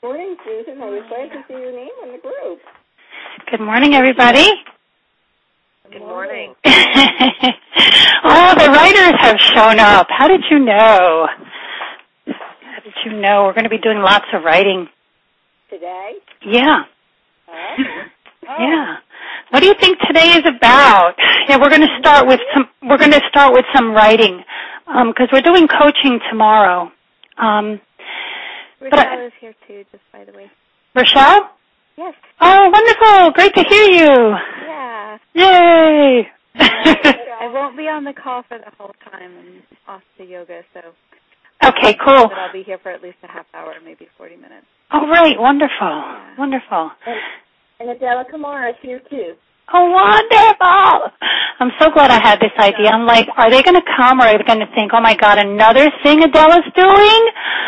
Morning, Susan. I was glad to see your name in the group. Good morning, everybody. Good morning. Oh, the writers have shown up. How did you know? How did you know? We're going to be doing lots of writing. Today? Yeah. Oh. Yeah. What do you think today is about? Yeah, we're going to start with some writing because we're doing coaching tomorrow. Rochelle is here too, just by the way. Rochelle? Yes. Oh, wonderful. Great to hear you. Yeah. Yay. I won't be on the call for the whole time. I'm off to yoga, so. Okay, cool. But I'll be here for at least a half hour, maybe 40 minutes. Oh, right. Wonderful. Yeah. Wonderful. And Adela Kamara is here too. Oh, wonderful. I'm so glad I had this idea. I'm like, are they going to come or are they going to think, oh, my God, another thing Adela's doing?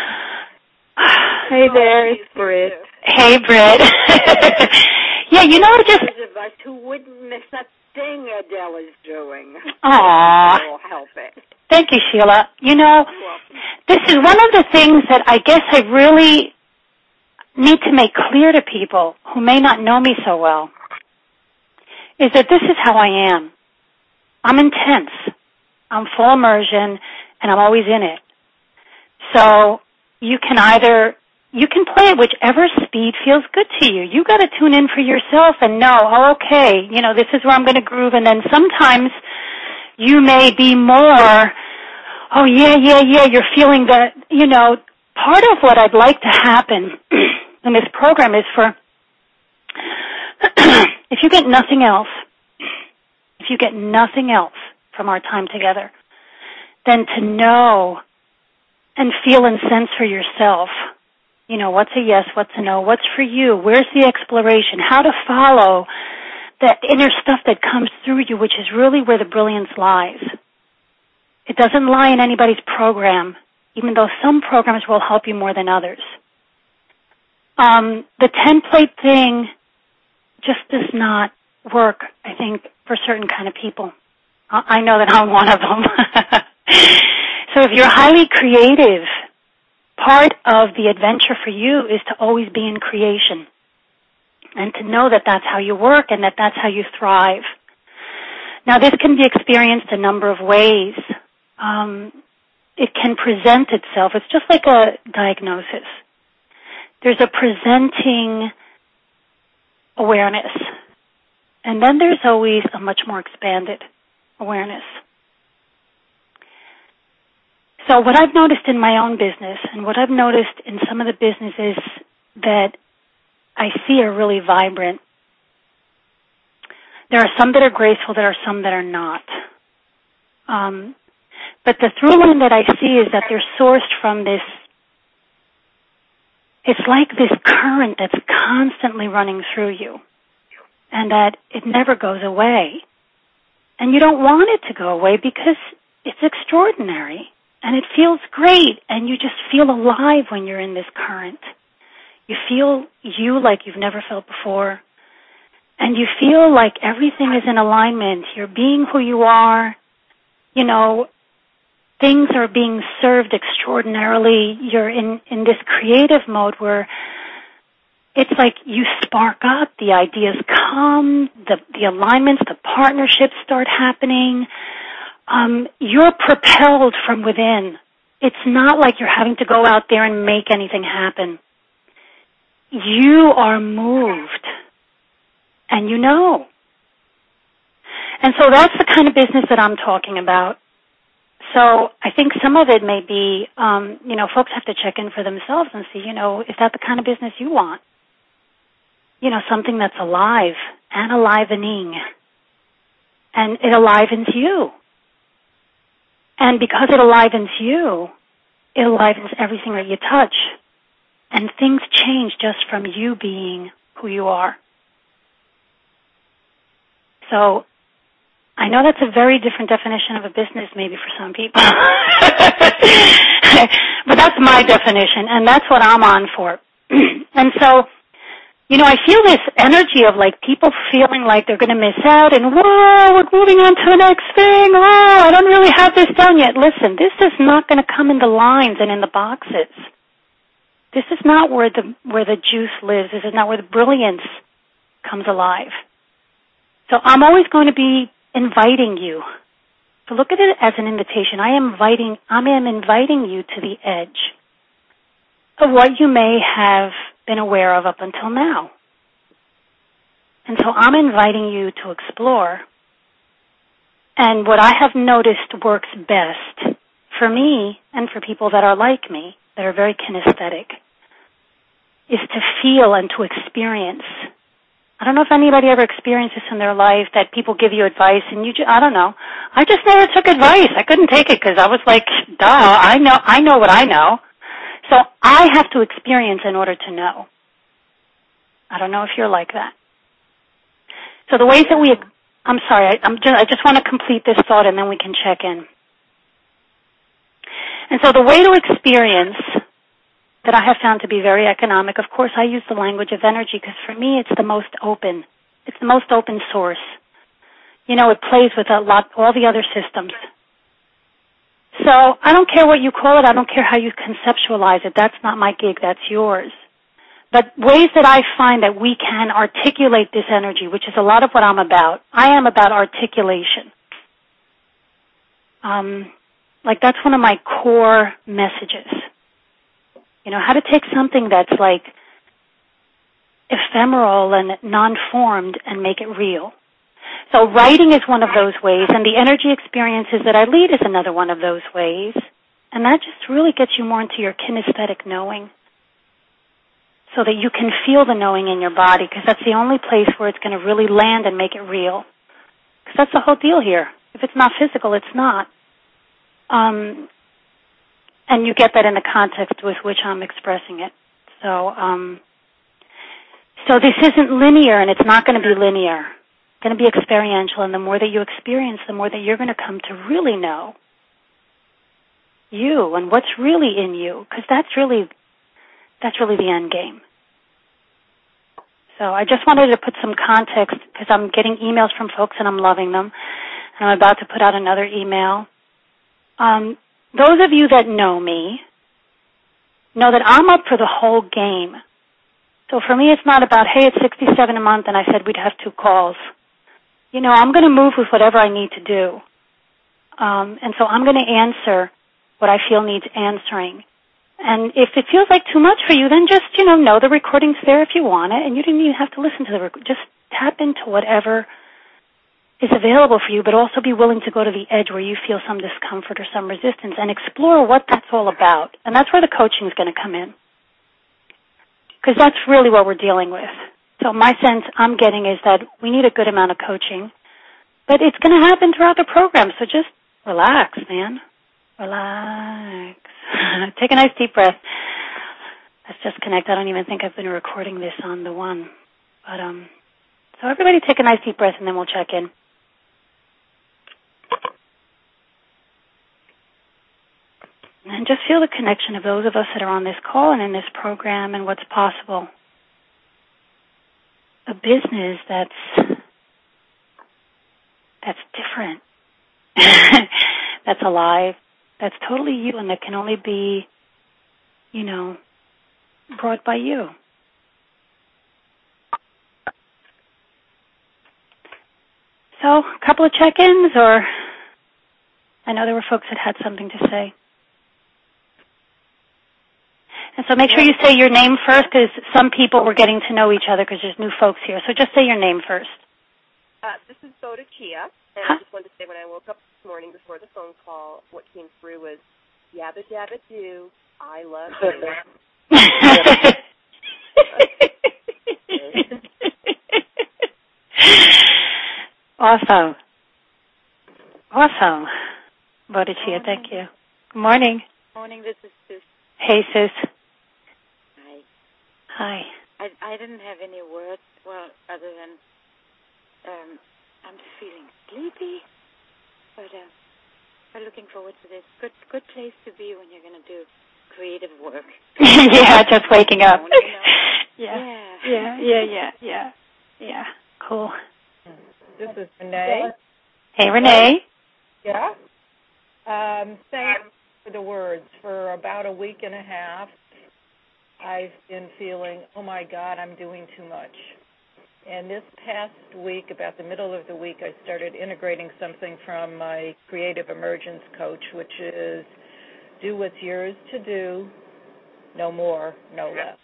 Hey there, it's Britt. Hey, Britt. Yeah, you know, just... Those of us who wouldn't miss a thing Adela's doing. Aww. We'll help it. Thank you, Sheila. You know, this is one of the things that I guess I really need to make clear to people who may not know me so well, is that this is how I am. I'm intense. I'm full immersion, and I'm always in it. So you can play at whichever speed feels good to you. You got to tune in for yourself and know, oh, okay, you know, this is where I'm going to groove. And then sometimes you may be more, oh, yeah, you're feeling that, you know, part of what I'd like to happen in this program is for, if you get nothing else from our time together, then to know and feel and sense for yourself, you know, what's a yes, what's a no, what's for you, where's the exploration, how to follow that inner stuff that comes through you, which is really where the brilliance lies. It doesn't lie in anybody's program, even though some programs will help you more than others. The template thing just does not work, I think, for certain kind of people. I know that I'm one of them. So if you're highly creative, part of the adventure for you is to always be in creation and to know that that's how you work and that that's how you thrive. Now, this can be experienced a number of ways. It can present itself. It's just like a diagnosis. There's a presenting awareness, and then there's always a much more expanded awareness. So what I've noticed in my own business and what I've noticed in some of the businesses that I see are really vibrant, there are some that are graceful, there are some that are not. But the through line that I see is that they're sourced from this, it's like this current that's constantly running through you and that it never goes away. And you don't want it to go away because it's extraordinary. And it feels great, and you just feel alive when you're in this current. You feel you like you've never felt before, and you feel like everything is in alignment. You're being who you are. You know, things are being served extraordinarily. You're in this creative mode where it's like you spark up, the ideas come, the alignments, the partnerships start happening. You're propelled from within. It's not like you're having to go out there and make anything happen. You are moved, and you know. And so that's the kind of business that I'm talking about. So I think some of it may be, you know, folks have to check in for themselves and see, you know, is that the kind of business you want? You know, something that's alive and enlivening, and it enlivens you. And because it enlivens you, it enlivens everything that you touch. And things change just from you being who you are. So I know that's a very different definition of a business maybe for some people. But that's my definition, and that's what I'm on for. And so, you know, I feel this energy of like people feeling like they're going to miss out and, whoa, we're moving on to the next thing. Oh, I don't really have this done yet. Listen, this is not going to come in the lines and in the boxes. This is not where the juice lives. This is not where the brilliance comes alive. So I'm always going to be inviting you. So look at it as an invitation. I am inviting you to the edge of what you may have been aware of up until now. And so I'm inviting you to explore. And what I have noticed works best for me and for people that are like me, that are very kinesthetic, is to feel and to experience. I don't know if anybody ever experienced this in their life, that people give you advice and I don't know. I just never took advice. I couldn't take it because I was like, duh, I know what I know. So I have to experience in order to know. I don't know if you're like that. So the ways that I'm sorry, I just want to complete this thought and then we can check in. And so the way to experience that I have found to be very economic, of course I use the language of energy because for me it's the most open. It's the most open source. You know, it plays with all the other systems. So I don't care what you call it. I don't care how you conceptualize it. That's not my gig. That's yours. But ways that I find that we can articulate this energy, which is a lot of what I'm about. I am about articulation. Like that's one of my core messages. You know, how to take something that's like ephemeral and non-formed and make it real. So writing is one of those ways, and the energy experiences that I lead is another one of those ways. And that just really gets you more into your kinesthetic knowing so that you can feel the knowing in your body, because that's the only place where it's going to really land and make it real. Because that's the whole deal here. If it's not physical, it's not. And you get that in the context with which I'm expressing it. So this isn't linear, and it's not going to be linear. It's going to be experiential, and the more that you experience, the more that you're going to come to really know you and what's really in you, because that's really the end game. So I just wanted to put some context, because I'm getting emails from folks and I'm loving them, and I'm about to put out another email. Those of you that know me know that I'm up for the whole game. So for me, it's not about, hey, it's $67 a month, and I said we'd have 2 calls. You know, I'm going to move with whatever I need to do. And so I'm going to answer what I feel needs answering. And if it feels like too much for you, then just, know the recording's there if you want it, and you don't even have to listen to the recording. Just tap into whatever is available for you, but also be willing to go to the edge where you feel some discomfort or some resistance and explore what that's all about. And that's where the coaching is going to come in, because that's really what we're dealing with. So my sense I'm getting is that we need a good amount of coaching, but it's going to happen throughout the program, so just relax, man. Relax. Take a nice deep breath. Let's just connect. I don't even think I've been recording this on the one. But so everybody take a nice deep breath and then we'll check in. And just feel the connection of those of us that are on this call and in this program and what's possible. A business that's different, that's alive, that's totally you, and that can only be, brought by you. So, a couple of check-ins, or I know there were folks that had something to say. And so make sure you say your name first, because some people were getting to know each other because there's new folks here. So just say your name first. This is Bodacia, and I just wanted to say when I woke up this morning before the phone call, what came through was, yabba dabba do, I love you. Awesome. Bodacia, thank you. Good morning. Morning, this is Sis. Hey, Sis. Hi. Hi. I didn't have any words, other than I'm just feeling sleepy, but I'm looking forward to this. Good place to be when you're going to do creative work. Yeah, just waking up. Yeah. Cool. This is Renee. Hey, Renee. Yeah. Thanks for the words. For about a week and a half, I've been feeling, oh, my God, I'm doing too much. And this past week, about the middle of the week, I started integrating something from my creative emergence coach, which is do what's yours to do, no more, no less.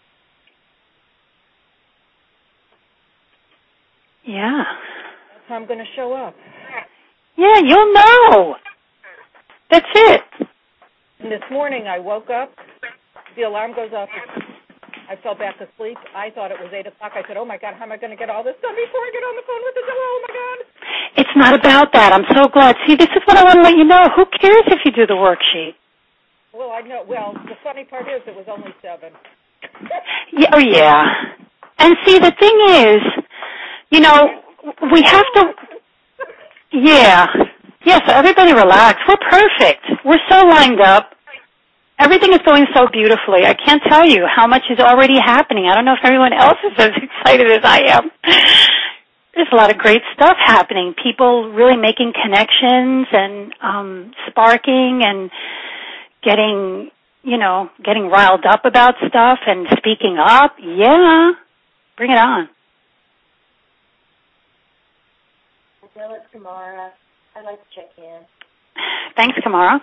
Yeah. That's how I'm going to show up. Yeah, you'll know. That's it. And this morning I woke up, the alarm goes off, I fell back asleep. I thought it was 8 o'clock. I said, oh, my God, how am I going to get all this done before I get on the phone with the devil? Oh, my God. It's not about that. I'm so glad. See, this is what I want to let you know. Who cares if you do the worksheet? Well, I know. Well, the funny part is it was only 7. Yeah, oh, yeah. And see, the thing is, you know, we have to, yeah. Yeah, so everybody relax. We're perfect. We're so lined up. Everything is going so beautifully. I can't tell you how much is already happening. I don't know if everyone else is as excited as I am. There's a lot of great stuff happening. People really making connections and sparking and getting riled up about stuff and speaking up. Yeah. Bring it on. Adele, it's Kamara. I'd like to check in. Thanks, Kamara.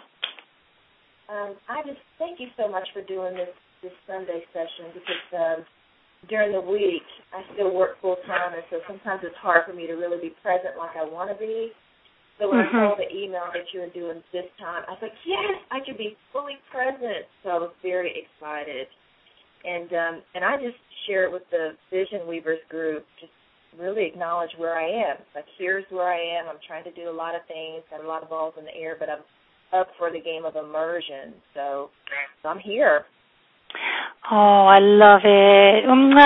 I just thank you so much for doing this Sunday session because during the week I still work full time, and so sometimes it's hard for me to really be present like I want to be. So when I saw the email that you were doing this time, I was like, yes, I could be fully present. So I was very excited, and I just share it with the Vision Weavers group. Just really acknowledge where I am. Like, here's where I am. I'm trying to do a lot of things, got a lot of balls in the air, but I'm up for the game of immersion. So I'm here. Oh, I love it.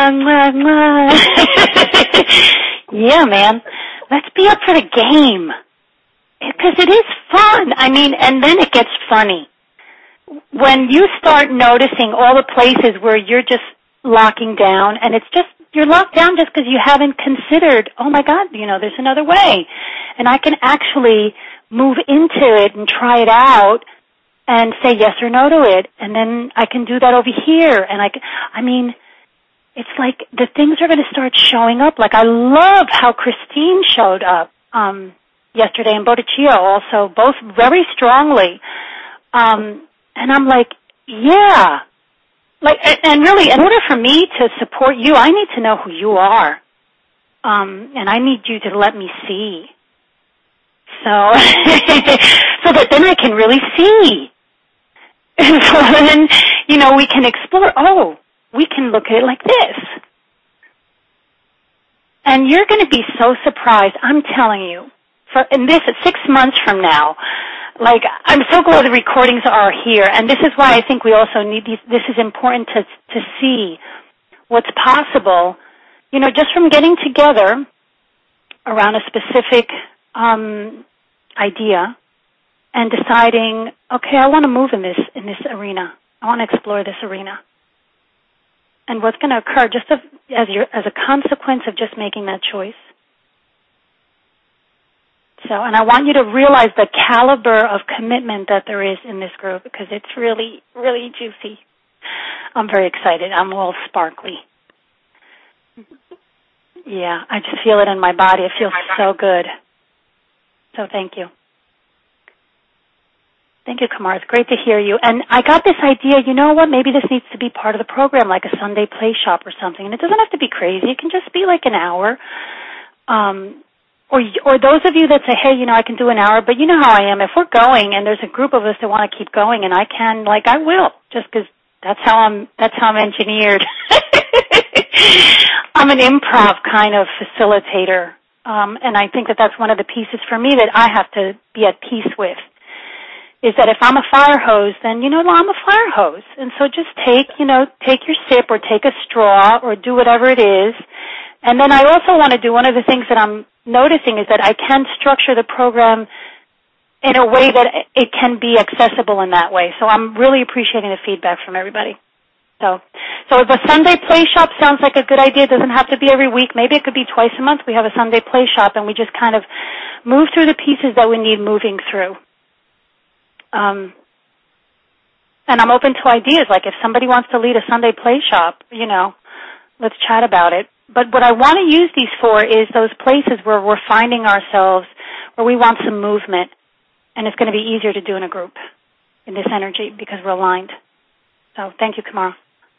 Yeah, man. Let's be up for the game. Because it is fun. I mean, and then it gets funny. When you start noticing all the places where you're just locking down, and it's just, you're locked down just because you haven't considered, oh my God, there's another way. And I can actually move into it and try it out and say yes or no to it. And then I can do that over here. And it's like the things are going to start showing up. Like, I love how Christine showed up yesterday, and Bodhiciya also, both very strongly. And I'm like, yeah. Like, and really, in order for me to support you, I need to know who you are. And I need you to let me see. So that then I can really see. And so then, we can explore, we can look at it like this. And you're going to be so surprised, I'm telling you, and this is 6 months from now. Like, I'm so glad the recordings are here, and this is why I think we also need these. This is important to see what's possible, just from getting together around a specific idea and deciding, okay, I want to move in this arena. I want to explore this arena. And what's going to occur just as a consequence of just making that choice. So, and I want you to realize the caliber of commitment that there is in this group, because it's really, really juicy. I'm very excited. I'm all sparkly. Yeah, I just feel it in my body. It feels so good. So thank you. Thank you, Kamar. It's great to hear you. And I got this idea, you know what, maybe this needs to be part of the program, like a Sunday play shop or something. And it doesn't have to be crazy. It can just be like an hour. Or those of you that say, hey, I can do an hour, but you know how I am. If we're going and there's a group of us that want to keep going and I can, I will, just because that's how I'm engineered. I'm an improv kind of facilitator. And I think that that's one of the pieces for me that I have to be at peace with, is that if I'm a fire hose, then, I'm a fire hose. And so just take your sip or take a straw or do whatever it is. And then I also want to do, one of the things that I'm noticing is that I can structure the program in a way that it can be accessible in that way. So I'm really appreciating the feedback from everybody. So if a Sunday play shop sounds like a good idea, it doesn't have to be every week. Maybe it could be twice a month. We have a Sunday play shop and we just kind of move through the pieces that we need moving through. And I'm open to ideas. Like if somebody wants to lead a Sunday play shop, let's chat about it. But what I want to use these for is those places where we're finding ourselves, where we want some movement, and it's going to be easier to do in a group in this energy because we're aligned. So thank you, Kamara.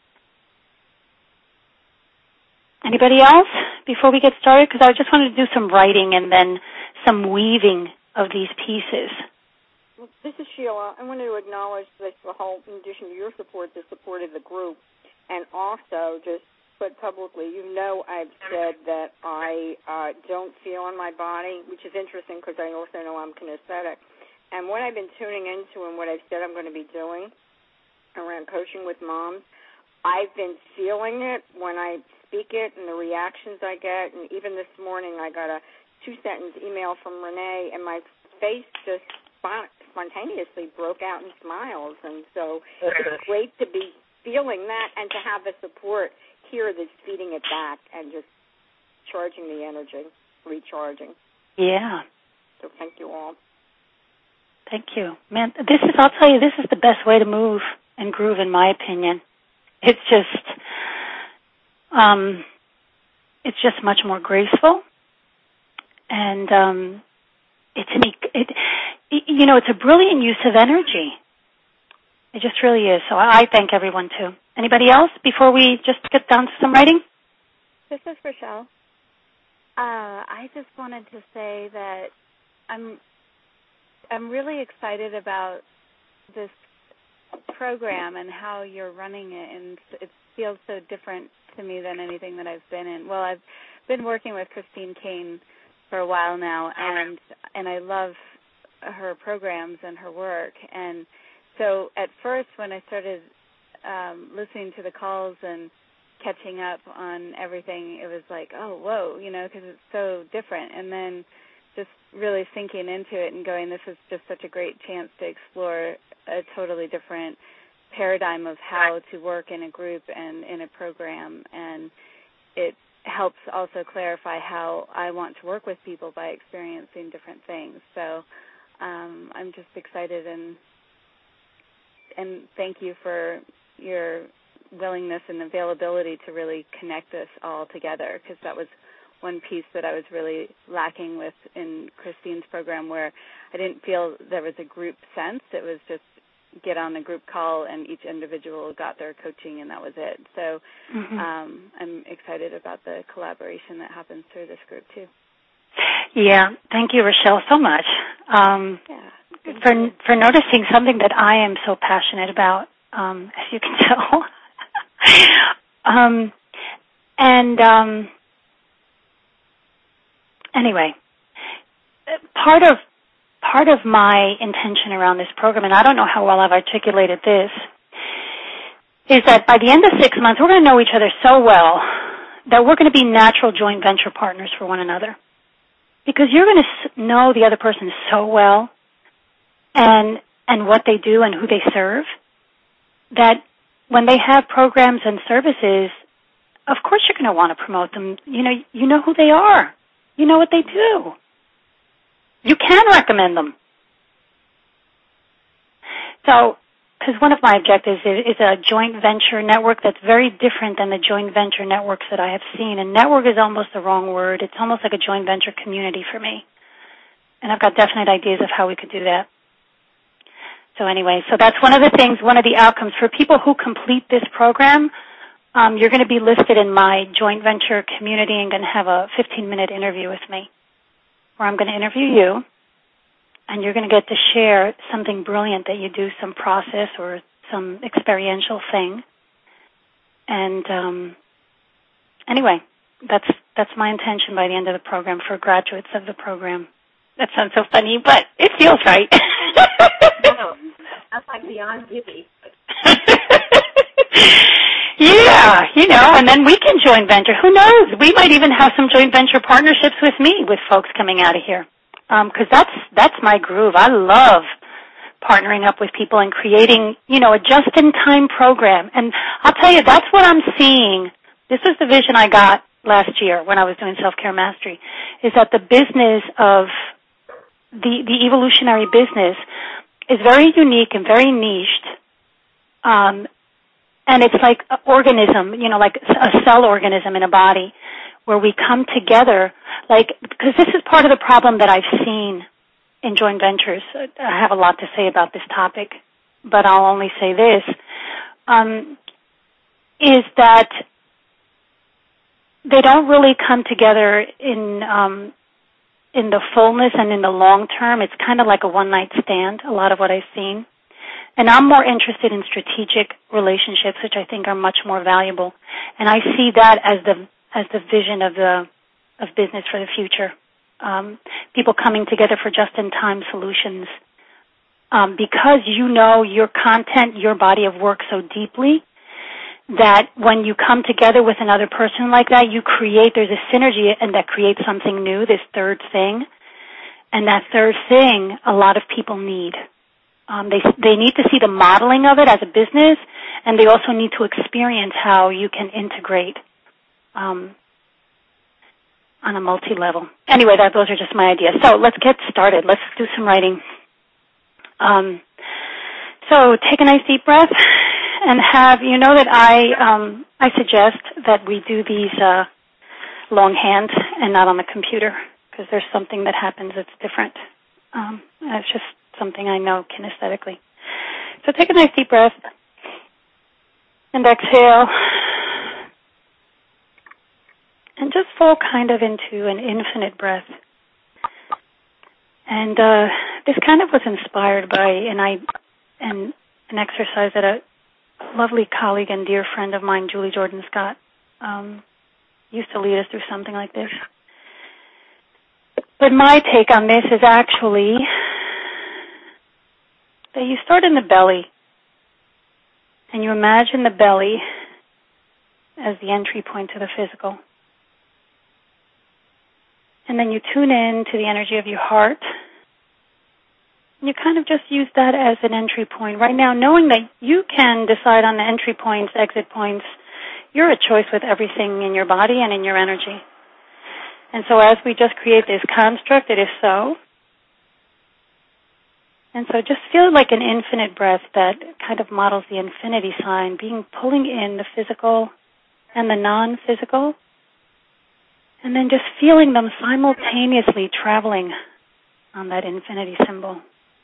Anybody else before we get started? Because I just wanted to do some writing and then some weaving of these pieces. Well, this is Sheila. I want to acknowledge that the whole, in addition to your support, the support of the group, and also just put publicly, I've said that I don't feel in my body, which is interesting because I also know I'm kinesthetic. And what I've been tuning into and what I've said I'm going to be doing around coaching with moms, I've been feeling it when I speak it and the reactions I get. And even this morning I got a 2-sentence email from Renee, and my face just spontaneously broke out in smiles. And so it's great to be feeling that and to have the support here that's feeding it back and just charging the energy, recharging. Yeah. So thank you all. Thank you. Man, I'll tell you, this is the best way to move and groove in my opinion. It's just much more graceful, and it's a brilliant use of energy. It just really is. So I thank everyone too. Anybody else before we just get down to some writing? This is Rochelle. I just wanted to say that I'm really excited about this program and how you're running it, and it feels so different to me than anything that I've been in. Well, I've been working with Christine Caine for a while now, and I love her programs and her work. And so at first when I started listening to the calls and catching up on everything, it was like, oh, whoa, because it's so different. And then just really sinking into it and going, this is just such a great chance to explore a totally different paradigm of how to work in a group and in a program. And it helps also clarify how I want to work with people by experiencing different things. So I'm just excited, and thank you for your willingness and availability to really connect us all together, because that was one piece that I was really lacking with in Christine's program, where I didn't feel there was a group sense. It was just get on a group call and each individual got their coaching and that was it. So I'm excited about the collaboration that happens through this group too. Yeah, thank you, Rochelle, so much for noticing something that I am so passionate about, as you can tell. Anyway, part of my intention around this program, and I don't know how well I've articulated this, is that by the end of 6 months, we're going to know each other so well that we're going to be natural joint venture partners for one another. Because you're going to know the other person so well and what they do and who they serve, that when they have programs and services, of course you're going to want to promote them. You know who they are. You know what they do. You can recommend them. So, because one of my objectives is a joint venture network that's very different than the joint venture networks that I have seen. And network is almost the wrong word. It's almost like a joint venture community for me. And I've got definite ideas of how we could do that. So anyway, so that's one of the things, one of the outcomes. For people who complete this program, you're going to be listed in my joint venture community and going to have a 15-minute interview with me, where I'm going to interview you, and you're going to get to share something brilliant that you do, some process or some experiential thing. And anyway, that's my intention by the end of the program for graduates of the program. That sounds so funny, but it feels right. No, that's like beyond giddy. Yeah, and then we can joint venture. Who knows? We might even have some joint venture partnerships with me, with folks coming out of here. Because that's my groove. I love partnering up with people and creating, a just-in-time program. And I'll tell you, that's what I'm seeing. This was the vision I got last year when I was doing Self-Care Mastery, is that the business of the evolutionary business is very unique and very niched, And it's like an organism, like a cell organism in a body, where we come together, because this is part of the problem that I've seen in joint ventures. I have a lot to say about this topic, but I'll only say this, is that they don't really come together in the fullness and in the long term. It's kind of like a one-night stand, a lot of what I've seen. And I'm more interested in strategic relationships, which I think are much more valuable. And I see that as the vision of business for the future. People coming together for just-in-time solutions. Because you know your content, your body of work so deeply, that when you come together with another person like that, there's a synergy, and that creates something new, this third thing. And that third thing, a lot of people need. They need to see the modeling of it as a business, and they also need to experience how you can integrate on a multi-level. Anyway, those are just my ideas. So let's get started. Let's do some writing. So take a nice deep breath, and that I suggest that we do these longhand and not on the computer, because there's something that happens that's different. It's just something I know kinesthetically. So take a nice deep breath and exhale, and just fall kind of into an infinite breath. And this kind of was inspired by an exercise that a lovely colleague and dear friend of mine, Julie Jordan Scott, used to lead us through something like this. But my take on this is actually that you start in the belly, and you imagine the belly as the entry point to the physical. And then you tune in to the energy of your heart. You kind of just use that as an entry point. Right now, knowing that you can decide on the entry points, exit points, you're a choice with everything in your body and in your energy. And so as we just create this construct, it is so. And so just feel like an infinite breath that kind of models the infinity sign, pulling in the physical and the non-physical, and then just feeling them simultaneously traveling on that infinity symbol.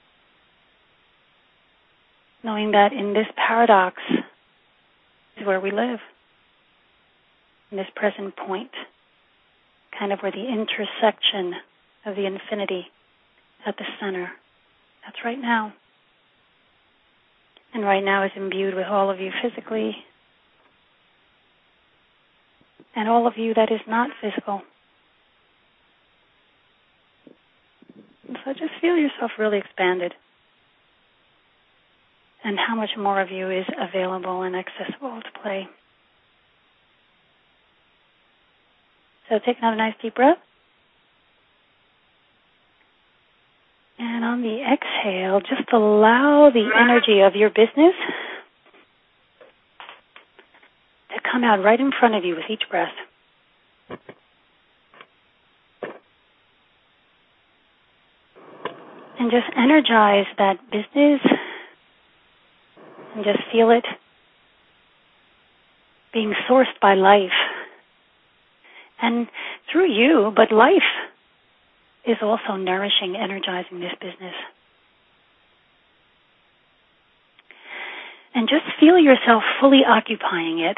Knowing that in this paradox is where we live, in this present point, kind of where the intersection of the infinity at the center. That's right now. And right now is imbued with all of you physically, and all of you that is not physical. And so just feel yourself really expanded, and how much more of you is available and accessible to play. So take another nice deep breath. And on the exhale, just allow the energy of your business to come out right in front of you with each breath. And just energize that business, and just feel it being sourced by life. And through you, but life is also nourishing, energizing this business. And just feel yourself fully occupying it,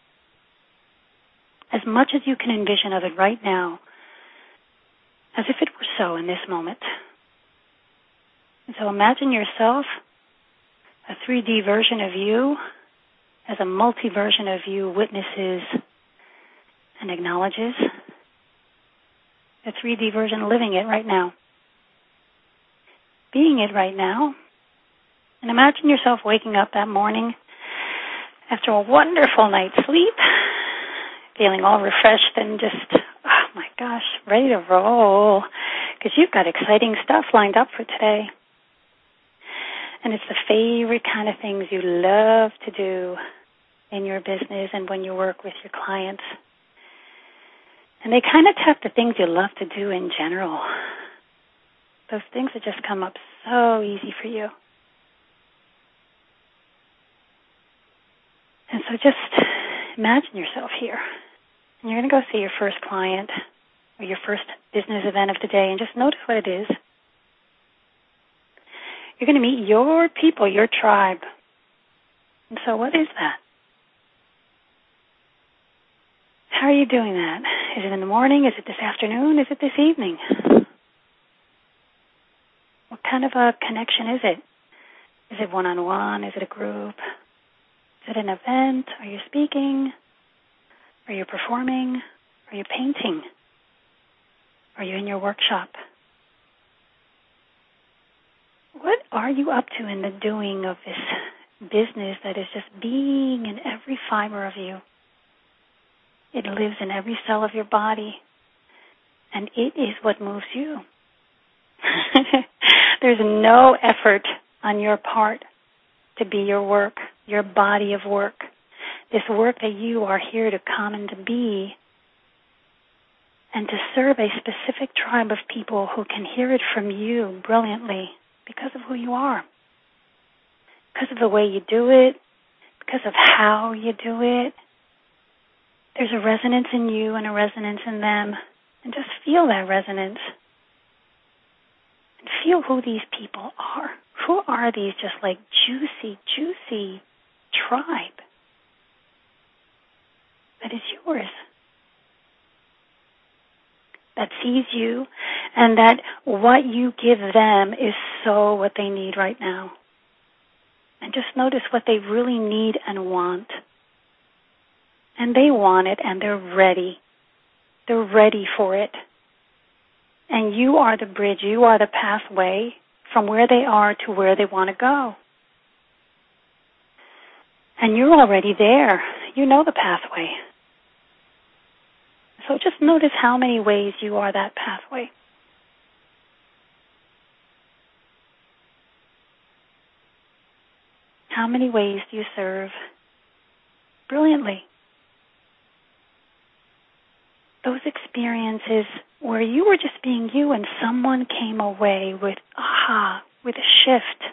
as much as you can envision of it right now, as if it were so in this moment. And so imagine yourself, a 3D version of you, as a multi-version of you witnesses and acknowledges. A 3D version living it right now. Being it right now. And imagine yourself waking up that morning after a wonderful night's sleep, feeling all refreshed and just, oh my gosh, ready to roll. Because you've got exciting stuff lined up for today. And it's the favorite kind of things you love to do in your business and when you work with your clients. And they kind of tap the things you love to do in general. Those things that just come up so easy for you. So just imagine yourself here. And you're going to go see your first client or your first business event of the day, and just notice what it is. You're going to meet your people, your tribe. And so what is that? How are you doing that? Is it in the morning? Is it this afternoon? Is it this evening? What kind of a connection is it? Is it one-on-one? Is it a group? Is it an event? Are you speaking? Are you performing? Are you painting? Are you in your workshop? What are you up to in the doing of this business that is just being in every fiber of you? It lives in every cell of your body, and it is what moves you. There's no effort on your part to be your work, your body of work, this work that you are here to come and to be, and to serve a specific tribe of people who can hear it from you brilliantly because of who you are, because of the way you do it, because of how you do it. There's a resonance in you and a resonance in them, and just feel that resonance. And feel who these people are. Who are these just like juicy tribe that is yours, that sees you, and that what you give them is so what they need right now. And just notice what they really need and want. And they want it, and they're ready. They're ready for it. And you are the bridge, you are the pathway from where they are to where they want to go. And you're already there. You know the pathway. So just notice how many ways you are that pathway. How many ways do you serve brilliantly? Those experiences where you were just being you and someone came away with aha, with a shift,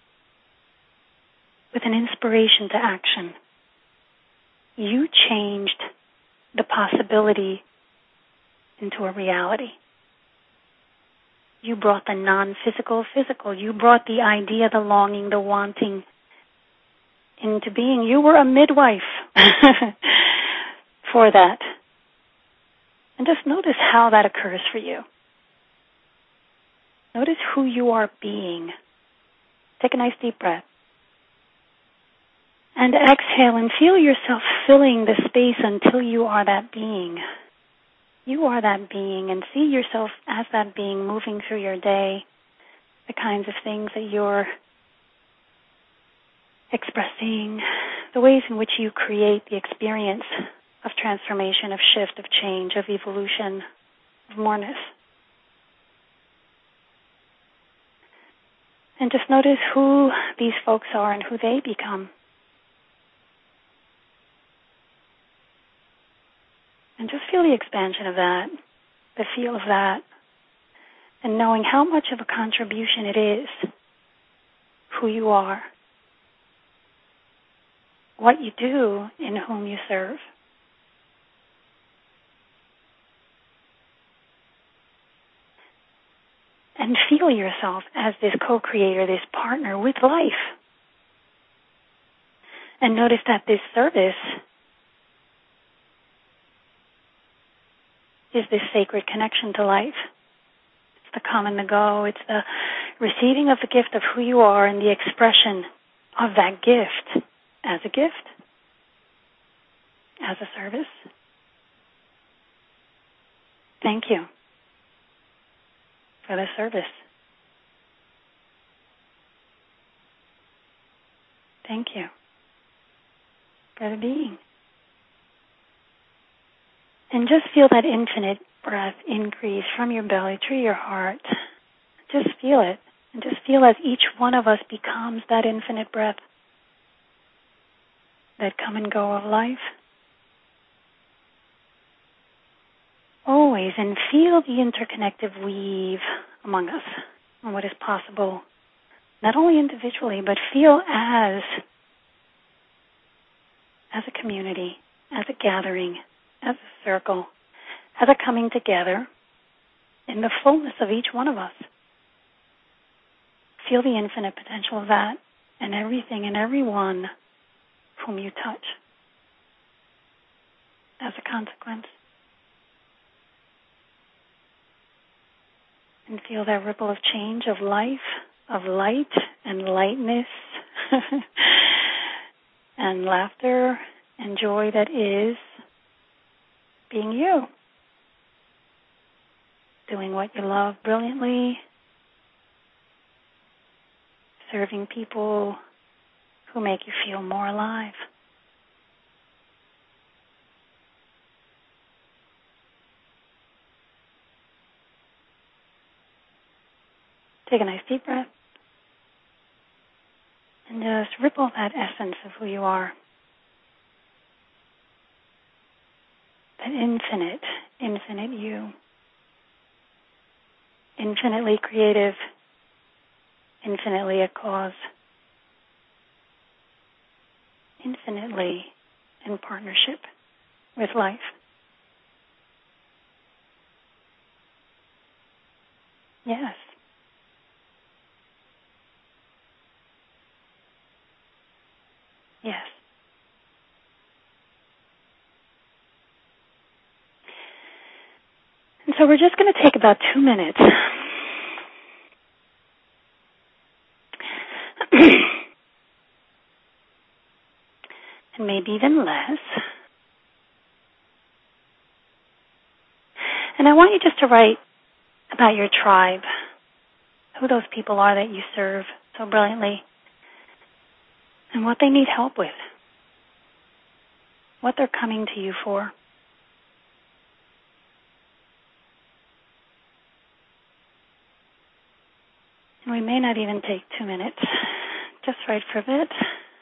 with an inspiration to action. You changed the possibility into a reality. You brought the non-physical physical. You brought the idea, the longing, the wanting into being. You were a midwife for that. And just notice how that occurs for you. Notice who you are being. Take a nice deep breath. And exhale and feel yourself filling the space until you are that being. You are that being, and see yourself as that being moving through your day, the kinds of things that you're expressing, the ways in which you create the experience of transformation, of shift, of change, of evolution, of moreness. And just notice who these folks are and who they become. And just feel the expansion of that, the feel of that, and knowing how much of a contribution it is, who you are, what you do, in whom you serve. And feel yourself as this co-creator, this partner with life. And notice that this service is this sacred connection to life. It's the come and the go. It's the receiving of the gift of who you are and the expression of that gift as a gift, as a service. Thank you for the service. Thank you for the being. And just feel that infinite breath increase from your belly to your heart. Just feel it. And just feel as each one of us becomes that infinite breath, that come and go of life. Always, and feel the interconnective weave among us and what is possible, not only individually, but feel as as a community, as a gathering, as a circle, as a coming together in the fullness of each one of us. Feel the infinite potential of that in everything and everyone whom you touch as a consequence. And feel that ripple of change, of life, of light and lightness and laughter and joy that is being you. Doing what you love brilliantly, serving people who make you feel more alive. Take a nice deep breath and just ripple that essence of who you are. That infinite you. Infinitely creative, infinitely a cause, infinitely in partnership with life. Yes. Yes. And so we're just going to take about 2 minutes and maybe even less. And I want you just to write about your tribe, who those people are that you serve so brilliantly, and what they need help with, what they're coming to you for. And we may not even take 2 minutes. Just write for a bit.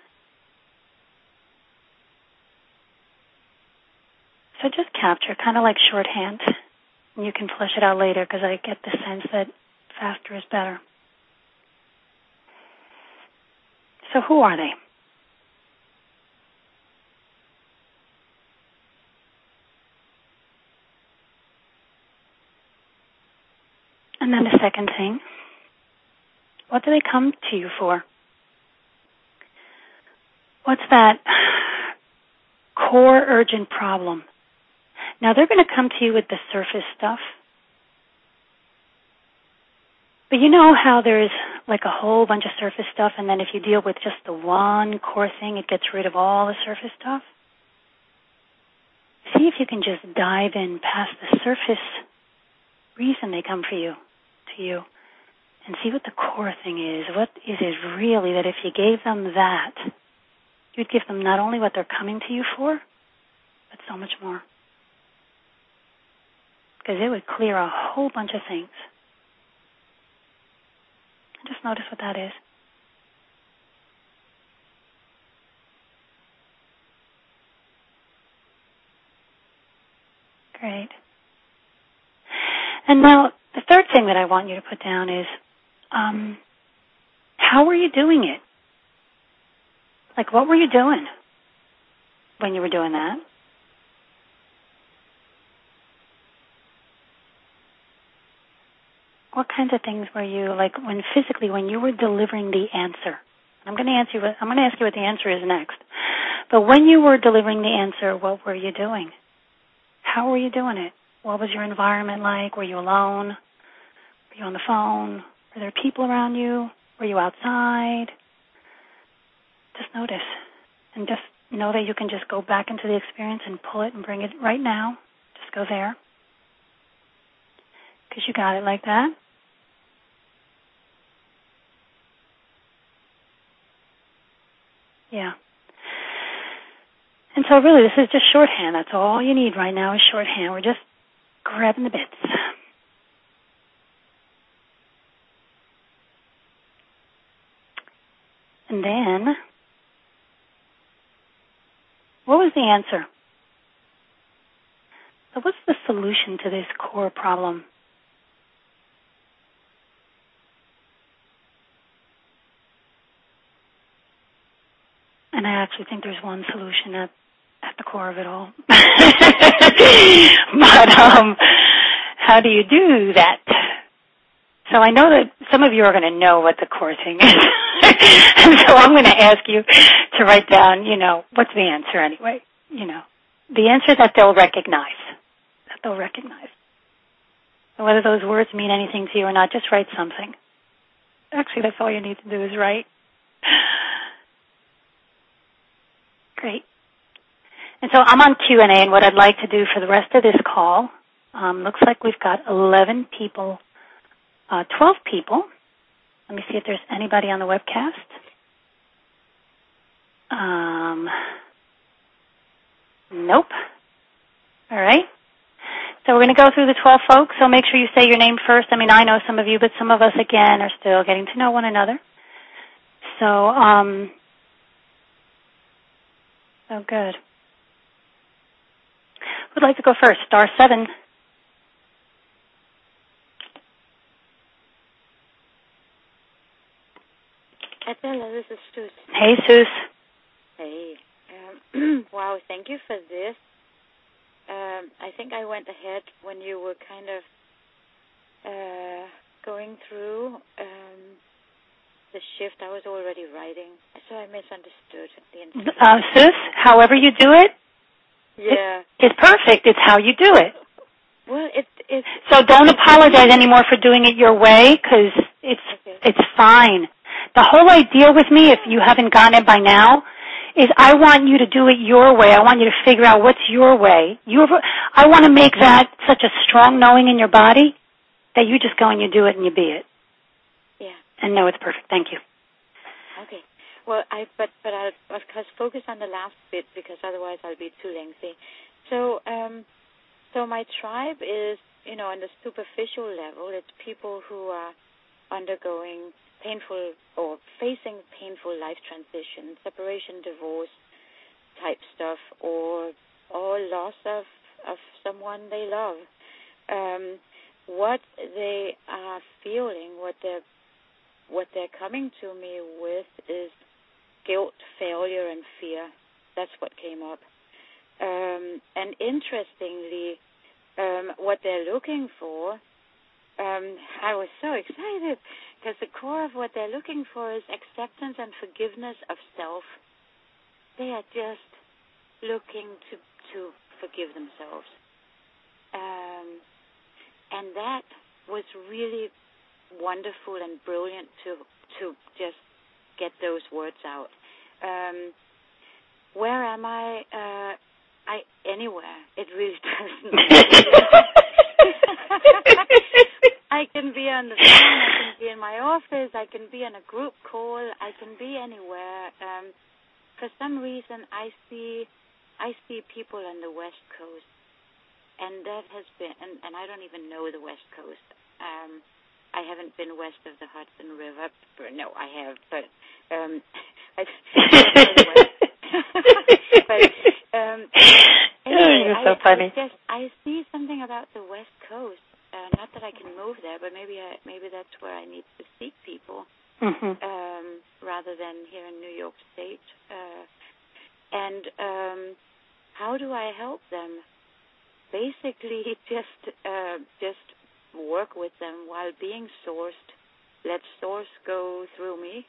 So just capture, kind of like shorthand. And you can flesh it out later because I get the sense that faster is better. So who are they? And then the second thing, what do they come to you for? What's that core urgent problem? Now, they're going to come to you with the surface stuff. But you know how there's like a whole bunch of surface stuff, and then if you deal with just the one core thing, it gets rid of all the surface stuff? See if you can just dive in past the surface reason they come to you, and see what the core thing is. What is it really that if you gave them that, you'd give them not only what they're coming to you for, but so much more. Because it would clear a whole bunch of things. Just notice what that is. Great. And now, the third thing that I want you to put down is, how were you doing it? Like, what were you doing when you were doing that? What kinds of things were you, like, when you were delivering the answer? I'm going to ask you what the answer is next. But when you were delivering the answer, what were you doing? How were you doing it? What was your environment like? Were you alone? Were you on the phone? Were there people around you? Were you outside? Just notice. And just know that you can just go back into the experience and pull it and bring it right now. Just go there. Because you got it like that. Yeah. And so really this is just shorthand. That's all you need right now is shorthand. We're just grabbing the bits. And then, what was the answer? So what's the solution to this core problem? And I actually think there's one solution at the core of it all. But how do you do that? So I know that some of you are going to know what the core thing is. And so I'm going to ask you to write down, what's the answer anyway? The answer that they'll recognize. And whether those words mean anything to you or not, just write something. Actually, that's all you need to do is write. Great. And so I'm on Q&A, and what I'd like to do for the rest of this call, looks like we've got 12 people. Let me see if there's anybody on the webcast. Nope. All right. So we're going to go through the 12 folks, so make sure you say your name first. I know some of you, but some of us, again, are still getting to know one another. So, good. Who'd like to go first? Star 7. Adela, this is Suze. Hey, Suze. Hey. Wow, thank you for this. I think I went ahead when you were kind of going through the shift. I was already writing, so I misunderstood the instructions. Suze, however you do it, it's perfect. It's how you do it. Well, it's so don't apologize anymore for doing it your way, because it's fine. The whole idea with me, if you haven't gotten it by now, is I want you to do it your way. I want you to figure out what's your way. I want to make that such a strong knowing in your body that you just go and you do it and you be it. Yeah. And know it's perfect. Thank you. Okay. Well, but I'll of course focus on the last bit, because otherwise I'll be too lengthy. So my tribe is, on the superficial level, it's people who are undergoing painful or facing painful life transitions, separation, divorce type stuff, or loss of someone they love. What they are feeling, what they're coming to me with is guilt, failure, and fear. That's what came up. And interestingly, what they're looking for, I was so excited, because the core of what they're looking for is acceptance and forgiveness of self. They are just looking to forgive themselves. And that was really wonderful and brilliant to just get those words out. Where am I? Anywhere. It really doesn't matter. I can be on the phone, I can be in my office, I can be on a group call, I can be anywhere. For some reason, I see people on the West Coast, and that has been, and I don't even know the West Coast. I haven't been west of the Hudson River. No, I have, but anyway, you're so funny. I see something about the West Coast. Not that I can move there, but maybe that's where I need to seek people, rather than here in New York State. And how do I help them? Basically, just work with them while being sourced. Let source go through me,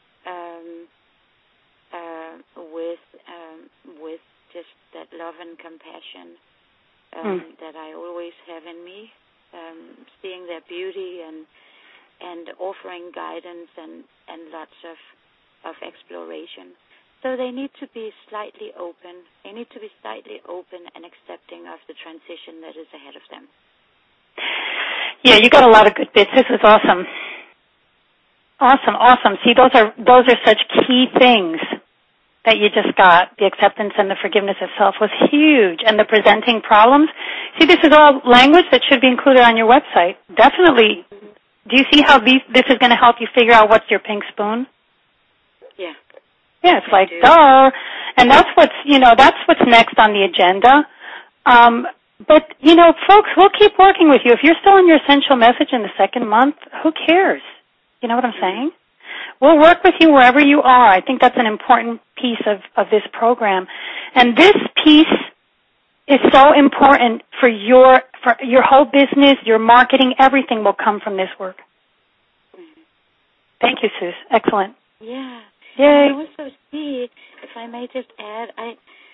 with just that love and compassion that I always have in me. Seeing their beauty and offering guidance and lots of exploration. So they need to be slightly open. They need to be slightly open and accepting of the transition that is ahead of them. Yeah, you got a lot of good bits. This was awesome. Awesome. See, those are such key things that you just got. The acceptance and the forgiveness of self was huge. And the presenting problems. See, this is all language that should be included on your website. Definitely. Do you see how this is going to help you figure out what's your pink spoon? Yeah. Yeah, it's like, duh. And that's what's next on the agenda. But, folks, we'll keep working with you. If you're still in your essential message in the second month, who cares? You know what I'm saying? We'll work with you wherever you are. I think that's an important piece of this program. And this piece is so important for your whole business, your marketing, everything will come from this work. Thank you, Suze. Excellent. Yeah. Yay. I also see, if I may just add, I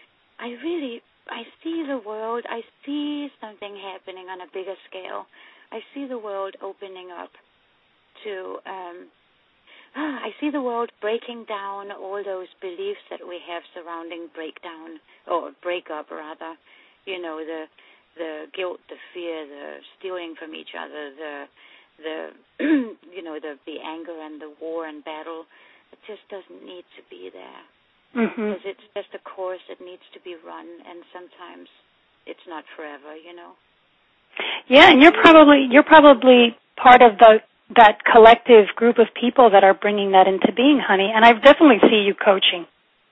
see the world, I see something happening on a bigger scale. I see the world opening up to, I see the world breaking down all those beliefs that we have surrounding breakdown, or breakup rather. You know, the guilt, the fear, the stealing from each other, the you know, the anger and the war and battle. It just doesn't need to be there. Because it's just a course that needs to be run, and sometimes it's not forever, you know. Yeah, and you're probably part of that collective group of people that are bringing that into being, honey. And I definitely see you coaching.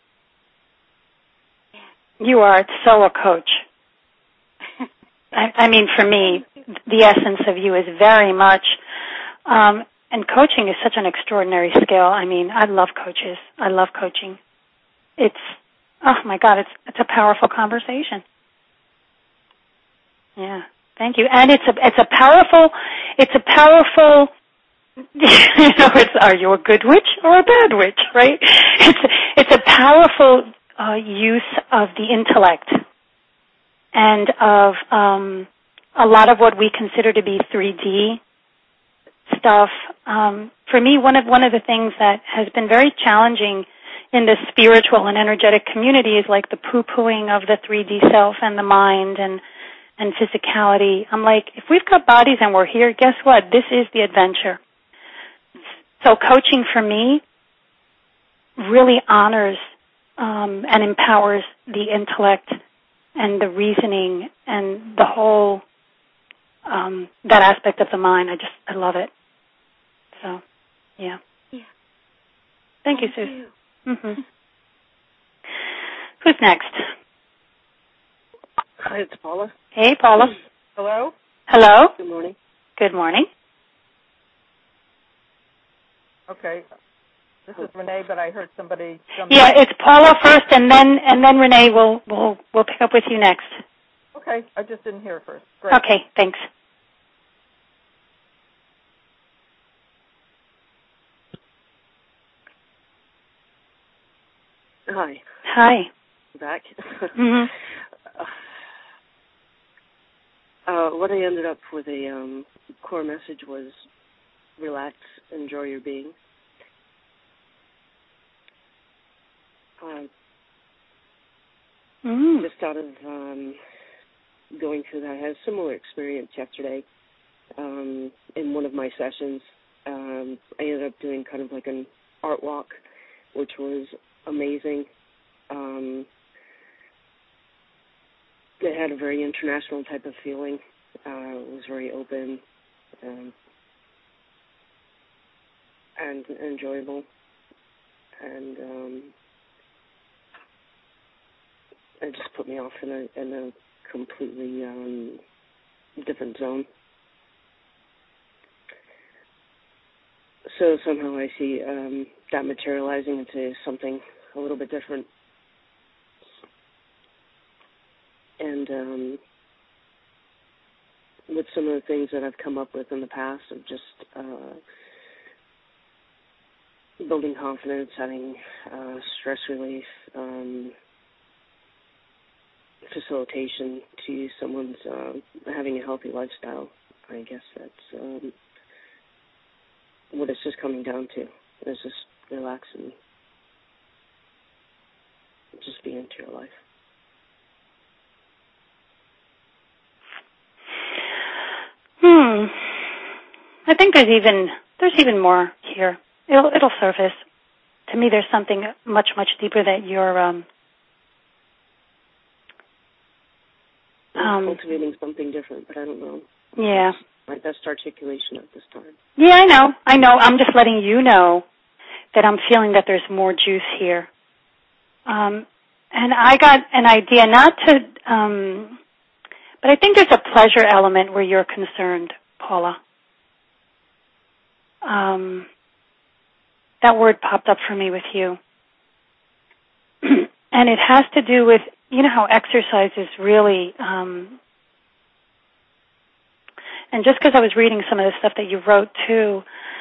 Yeah. You are so a coach. I mean, for me, the essence of you is very much, and coaching is such an extraordinary skill. I mean, I love coaches. I love coaching. It's, oh my God, it's a powerful conversation. Yeah, thank you. And it's a powerful, you know, are you a good witch or a bad witch, right? It's a powerful use of the intellect and of a lot of what we consider to be 3D stuff. For me, one of the things that has been very challenging in the spiritual and energetic community is like the poo-pooing of the 3D self and the mind and physicality. I'm like, if we've got bodies and we're here, guess what? This is the adventure. So coaching for me really honors and empowers the intellect and the reasoning and the whole that aspect of the mind. I love it. So, yeah. Thank you, Suze. Mm-hmm. Who's next? Hi, it's Paula. Hey, Paula. Hello? Hello. Good morning. Good morning. Okay. This is Renee, but I heard somebody. Yeah, it's Paula first, and then Renee will pick up with you next. Okay, I just didn't hear first. Great. Okay, thanks. Hi. Hi. Back. Mm-hmm. What I ended up with a core message was relax, enjoy your being. Just out of going through that, I had a similar experience yesterday in one of my sessions. I ended up doing kind of like an art walk, which was amazing. It had a very international type of feeling. It was very open and enjoyable. And it just put me off in a completely different zone. So somehow I see that materializing into something a little bit different. And with some of the things that I've come up with in the past of just building confidence, having stress relief, facilitation to someone's having a healthy lifestyle. I guess that's what it's just coming down to. It's just relax and just be into your life. I think there's even more here. It'll surface. To me, there's something much, much deeper that you're cultivating something different, but I don't know. Yeah. My best articulation at this time. Yeah, I know. I'm just letting you know that I'm feeling that there's more juice here. And I got an idea, not to, but I think there's a pleasure element where you're concerned, Paula. that word popped up for me with you. And it has to do with, you know how exercise is really, and just because I was reading some of the stuff that you wrote too,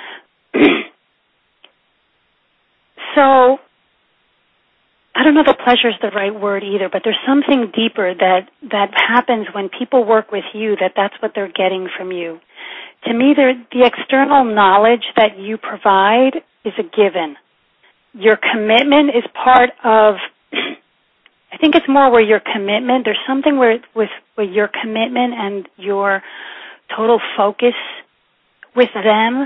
so I don't know if pleasure is the right word either, but there's something deeper that happens when people work with you, that's what they're getting from you. To me, the external knowledge that you provide is a given. Your commitment is part of, I think it's more where your commitment, there's something where your commitment and your total focus with them,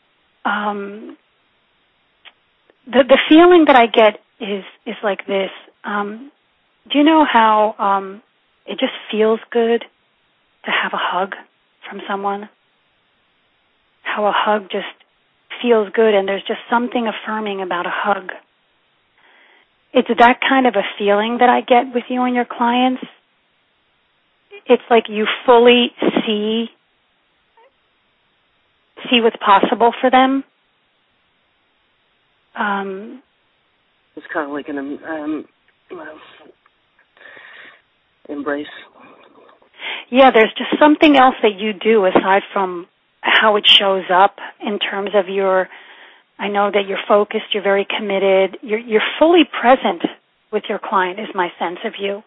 the feeling that I get is like this. Do you know how it just feels good to have a hug from someone? How a hug just feels good, and there's just something affirming about a hug. It's that kind of a feeling that I get with you and your clients. It's like you fully see what's possible for them. It's kind of like an embrace. Yeah, there's just something else that you do aside from how it shows up in terms of I know that you're focused, you're very committed, you're fully present with your client is my sense of you.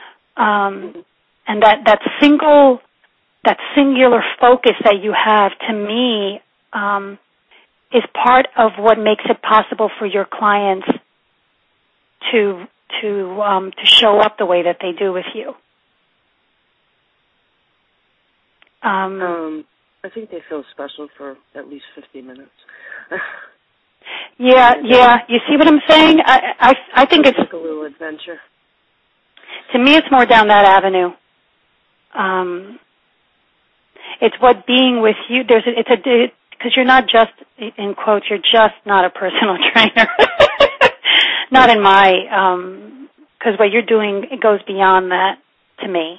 And that singular focus that you have, to me, is part of what makes it possible for your clients to show up the way that they do with you. I think they feel special for at least 50 minutes. Yeah. You see what I'm saying? I think it's like a little adventure. To me, it's more down that avenue. It's what being with you. Because you're not just, in quotes, you're just not a personal trainer. Not in my, because what you're doing, it goes beyond that to me.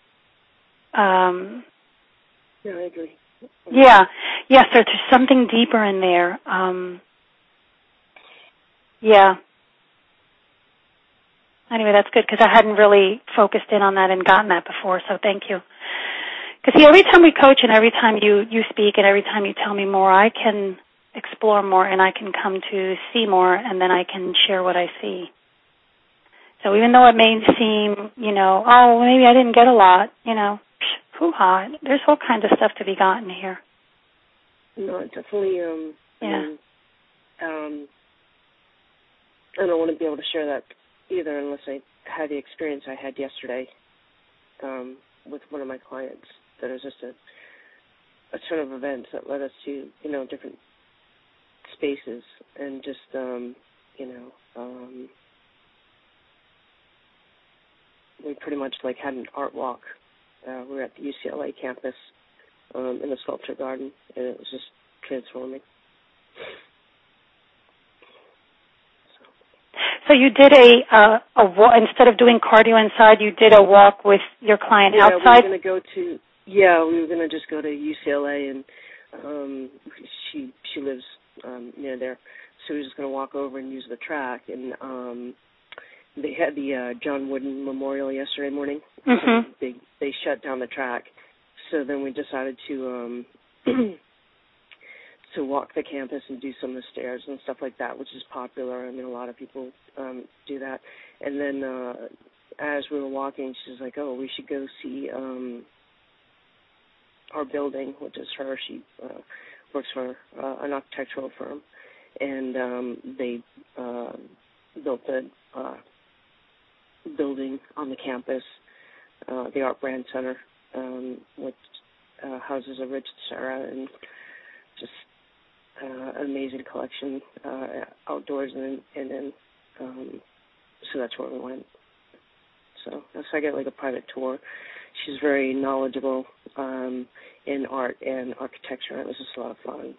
Yeah, I agree. Yeah. Yes, there's something deeper in there. Yeah. Anyway, that's good because I hadn't really focused in on that and gotten that before, so thank you. Because every time we coach and every time you speak and every time you tell me more, I can explore more and I can come to see more and then I can share what I see. So even though it may seem, oh, maybe I didn't get a lot, hoo-ha, there's all kinds of stuff to be gotten here. No, definitely, yeah. I don't want to be able to share that either unless I had the experience I had yesterday with one of my clients. That was just a ton of events that led us to, different spaces and just, we pretty much had an art walk. We were at the UCLA campus in the sculpture garden, and it was just transforming. So you did a walk, instead of doing cardio inside, you did a walk with your client outside? We were going to just go to UCLA, and she lives near there, so we were just going to walk over and use the track. And they had the John Wooden Memorial yesterday morning. Mm-hmm. They shut down the track, so then we decided to to walk the campus and do some of the stairs and stuff like that, which is popular. I mean, a lot of people do that. And then as we were walking, she was like, oh, we should go see our building, which is her. She works for an architectural firm. And they built a building on the campus, the Art Brand Center, which houses a Richard Serra and just an amazing collection outdoors, and then so that's where we went. So I got a private tour. She's very knowledgeable in art and architecture. It was just a lot of fun.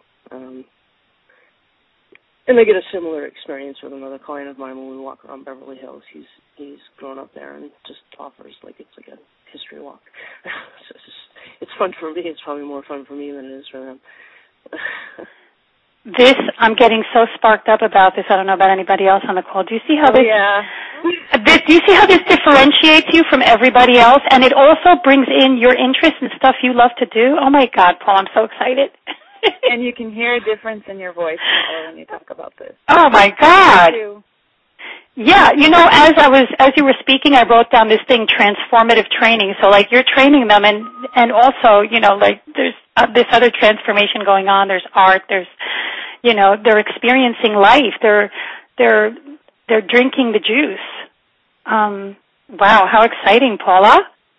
And I get a similar experience with another client of mine when we walk around Beverly Hills. He's grown up there and just offers it's like a history walk. So it's fun for me. It's probably more fun for me than it is for them. I'm getting so sparked up about this. I don't know about anybody else on the call. Do you see how do you see how this differentiates you from everybody else? And it also brings in your interest in stuff you love to do. Oh, my God, Paul, I'm so excited. And you can hear a difference in your voice when you talk about this. Oh, my God. Yeah, as you were speaking, I wrote down this thing, transformative training. So, like, you're training them, and also, like, there's this other transformation going on. There's art. There's, they're experiencing life. They're drinking the juice. Wow, how exciting, Paula.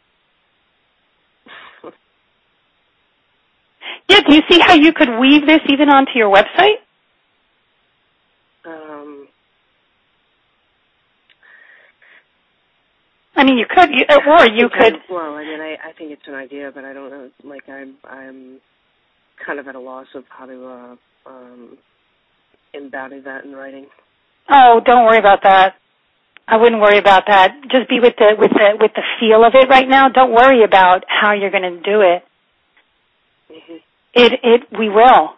Yeah, do you see how you could weave this even onto your website? I mean, you could, or you could. Well, I mean, I think it's an idea, but I don't know. Like, I'm kind of at a loss of how to embody that in writing. Oh, don't worry about that. I wouldn't worry about that. Just be with the feel of it right now. Don't worry about how you're going to do it. Mm-hmm. We will.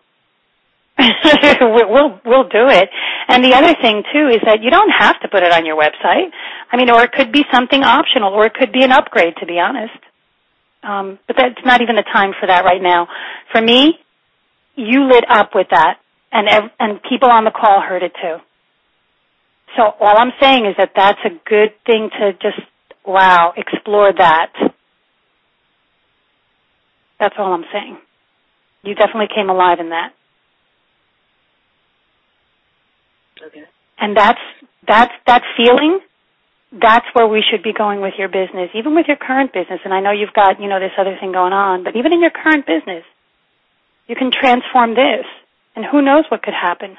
We'll do it. And the other thing, too, is that you don't have to put it on your website. I mean, or it could be something optional, or it could be an upgrade, to be honest. But that's not even the time for that right now. For me, you lit up with that, and people on the call heard it, too. So all I'm saying is that that's a good thing to just, explore that. That's all I'm saying. You definitely came alive in that. Okay. And that feeling, that's where we should be going with your business, even with your current business. And I know you've got, this other thing going on, but even in your current business, you can transform this. And who knows what could happen?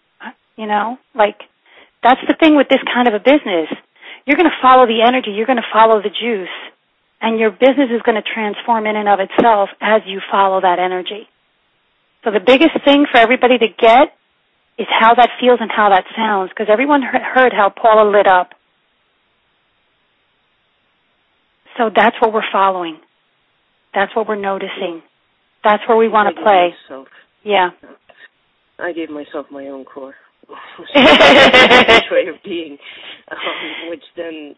That's the thing with this kind of a business. You're going to follow the energy. You're going to follow the juice. And your business is going to transform in and of itself as you follow that energy. So the biggest thing for everybody to get is how that feels and how that sounds, because everyone heard how Paula lit up. So that's what we're following. That's what we're noticing. That's where we want to play. Yeah. I gave myself my own core. Way of being, which then,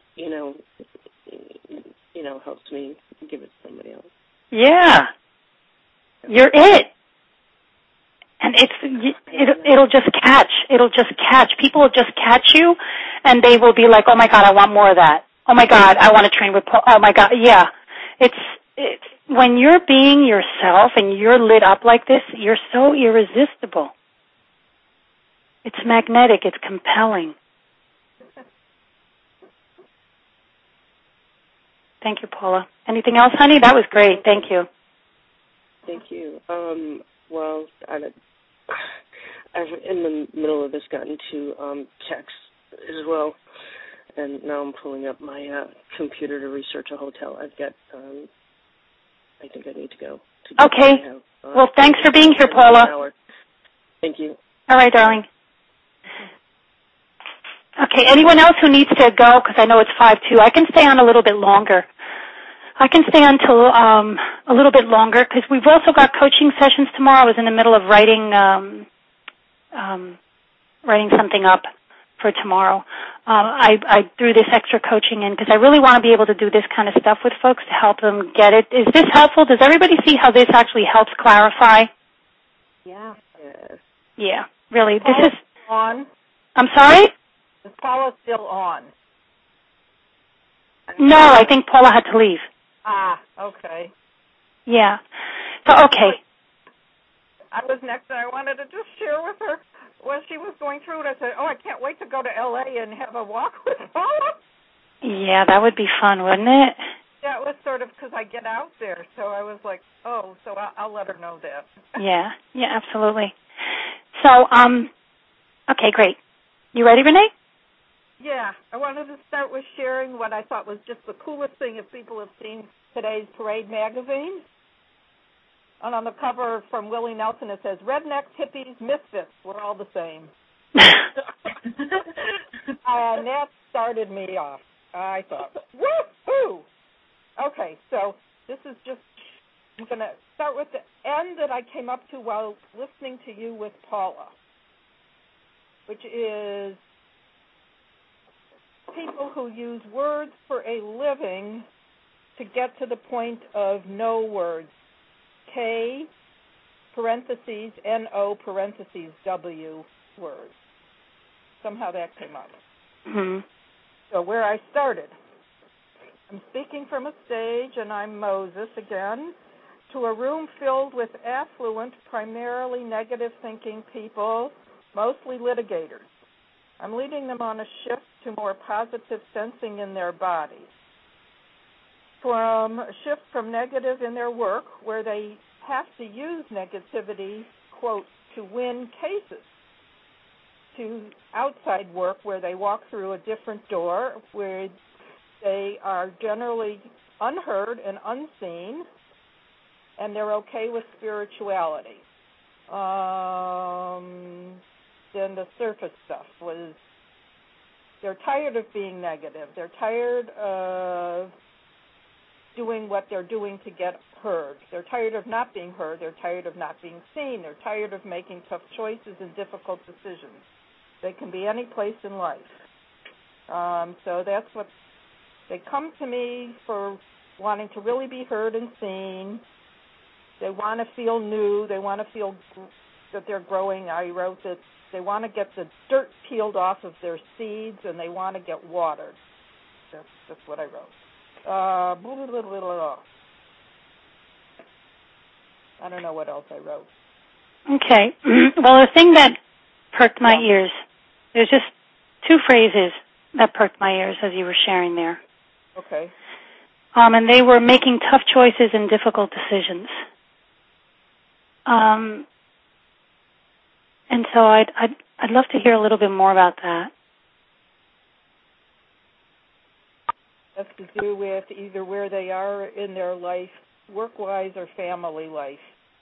helps me give it to somebody else. Yeah. You're it. And it'll just catch. It'll just catch. People will just catch you, and they will be like, oh, my God, I want more of that. Oh, my God, I want to train with Paul. Oh, my God, yeah. It's when you're being yourself and you're lit up like this, you're so irresistible. It's magnetic. It's compelling. Thank you, Paula. Anything else, honey? That was great. Thank you. Thank you. Well, I've in the middle of this gotten to text as well, and now I'm pulling up my computer to research a hotel. I've got, I think I need to go. Okay. Well, thanks for being here, Paula. Thank you. All right, darling. Okay, anyone else who needs to go, because I know it's 5:02, I can stay on a little bit longer. I can stay on till a little bit longer, because we've also got coaching sessions tomorrow. I was in the middle of writing something up for tomorrow. I threw this extra coaching in because I really want to be able to do this kind of stuff with folks to help them get it. Is this helpful? Does everybody see how this actually helps clarify? Yeah. Yeah, really. Paula's this is on. I'm sorry? Is Paula still on? No, I think Paula had to leave. Ah, okay. Yeah. So, okay. I was next, and I wanted to just share with her when she was going through it. I said, I can't wait to go to L.A. and have a walk with Paula. Yeah, that would be fun, wouldn't it? Yeah, it was sort of because I get out there, so I was like, so I'll let her know that. Yeah, absolutely. So, okay, great. You ready, Renee? Yeah, I wanted to start with sharing what I thought was just the coolest thing if people have seen today's Parade magazine. And on the cover from Willie Nelson, it says, Rednecks, Hippies, Misfits, we're all the same. And that started me off. I thought, woohoo! Okay, so this is just I'm going to start with the end that I came up to while listening to you with Paula, which is people who use words for a living to get to the point of no words. K, parentheses, N-O, parentheses, W, words. Somehow that came up. Mm-hmm. So where I started. I'm speaking from a stage, and I'm Moses again, to a room filled with affluent, primarily negative-thinking people, mostly litigators. I'm leading them on a shift to more positive sensing in their bodies. From a shift from negative in their work, where they have to use negativity, quote, to win cases, to outside work where they walk through a different door, where they are generally unheard and unseen, and they're okay with spirituality. Then the surface stuff was they're tired of being negative. They're tired of doing what they're doing to get heard. They're tired of not being heard. They're tired of not being seen. They're tired of making tough choices and difficult decisions. They can be any place in life. So that's what they come to me for, wanting to really be heard and seen. They want to feel new. They want to feel that they're growing. I wrote that they want to get the dirt peeled off of their seeds, and they want to get watered. That's what I wrote. I don't know what else I wrote. Okay. Well, the thing that perked my ears, there's just two phrases that perked my ears as you were sharing there. Okay. And they were making tough choices and difficult decisions. And so I'd love to hear a little bit more about that. That's to do with either where they are in their life, work-wise or family life.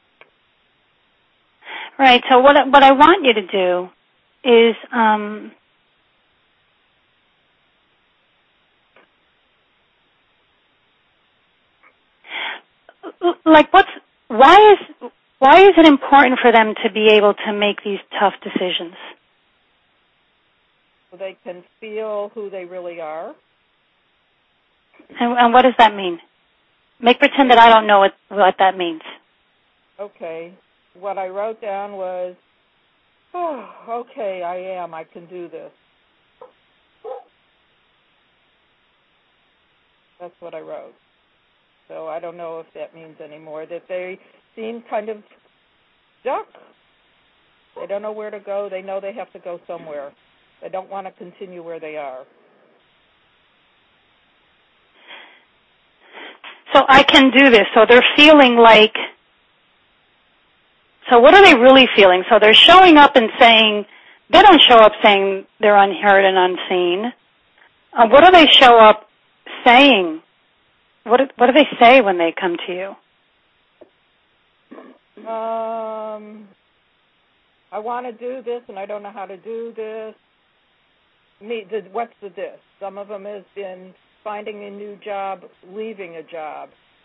Right. So what I want you to do is why is it important for them to be able to make these tough decisions? So they can feel who they really are. And what does that mean? Make pretend that I don't know what that means. Okay. What I wrote down was, okay, I can do this. That's what I wrote. So I don't know if that means anymore, that they seem kind of stuck. They don't know where to go. They know they have to go somewhere. They don't want to continue where they are. So I can do this. So they're feeling like, so what are they really feeling? So they're showing up and saying, they don't show up saying they're unheard and unseen. What do they show up saying? What do they say when they come to you? I want to do this and I don't know how to do this. What's the this? Some of them has been finding a new job, leaving a job.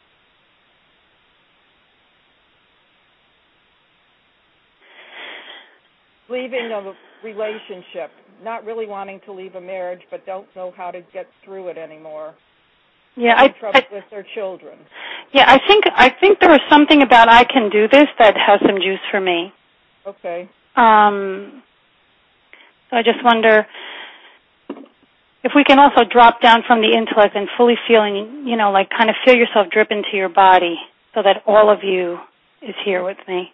Leaving a relationship, not really wanting to leave a marriage, but don't know how to get through it anymore. Yeah, trouble with their children. Yeah, I think there was something about I can do this that has some juice for me. Okay. So I just wonder if we can also drop down from the intellect and fully feeling, like kind of feel yourself drip into your body so that all of you is here with me.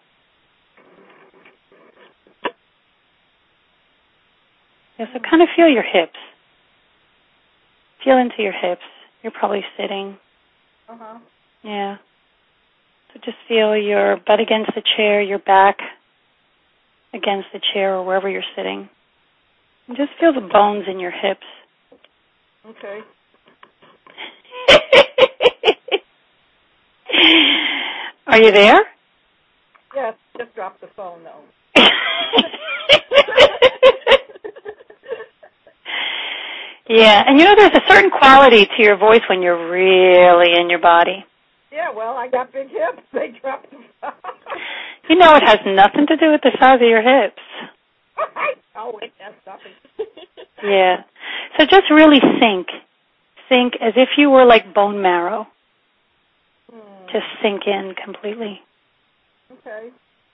Yeah, so kind of feel your hips. Feel into your hips. You're probably sitting. Uh-huh. Yeah. So just feel your butt against the chair, your back against the chair or wherever you're sitting. And just feel the bones in your hips. Okay. Are you there? Yes, just drop the phone though. Yeah, and there's a certain quality to your voice when you're really in your body. Yeah, well, I got big hips. They drop the phone. You know, it has nothing to do with the size of your hips. Oh, it has nothing. Yeah. So just really sink. Sink as if you were like bone marrow. Just sink in completely. Okay.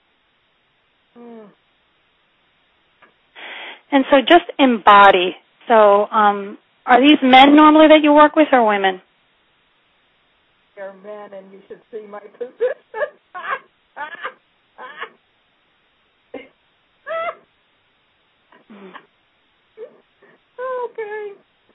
And so just embody. So are these men normally that you work with or women? They're men, and you should see my position. Okay.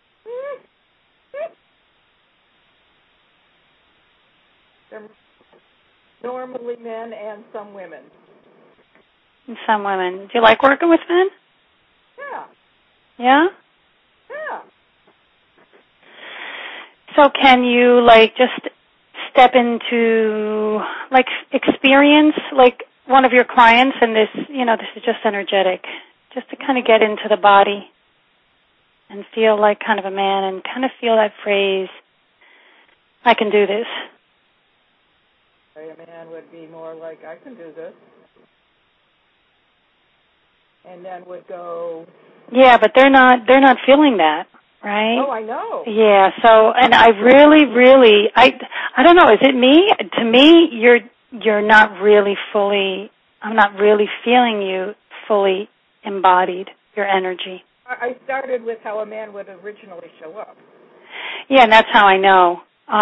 They're normally men and some women. And some women. Do you like working with men? Yeah. Yeah? Yeah. So can you, like, just step into, like, experience, like, one of your clients, and this, you know, this is just energetic, just to kind of get into the body and feel like kind of a man and kind of feel that phrase, I can do this. A man would be more like, I can do this. And then would go... Yeah, but they're not feeling that, right? Oh, I know. Yeah, so, and I really, I don't know, is it me? To me, you're not really fully, I'm not really feeling you fully embodied, your energy. I started with how a man would originally show up. Yeah, and that's how I know.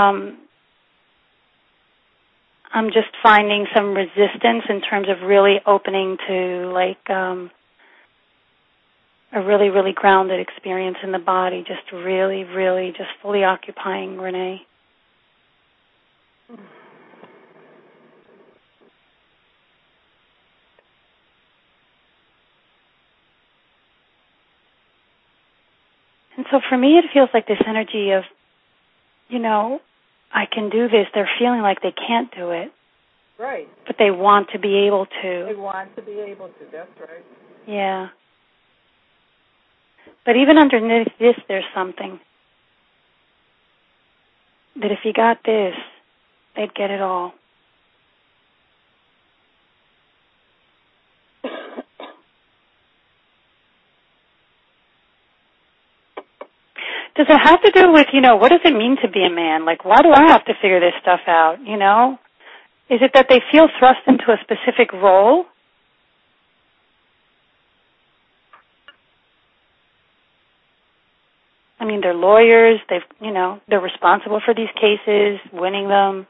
I'm just finding some resistance in terms of really opening to, like, a really, really grounded experience in the body, just really, just fully occupying Renee. And so for me, it feels like this energy of, you know, I can do this. They're feeling like they can't do it. Right. But they want to be able to. They want to be able to, that's right. Yeah. But even underneath this, there's something. That if you got this, they'd get it all. Does it have to do with, you know, what does it mean to be a man? Like, why do I have to figure this stuff out, you know? Is it that they feel thrust into a specific role? I mean, they're lawyers, they're responsible for these cases, winning them.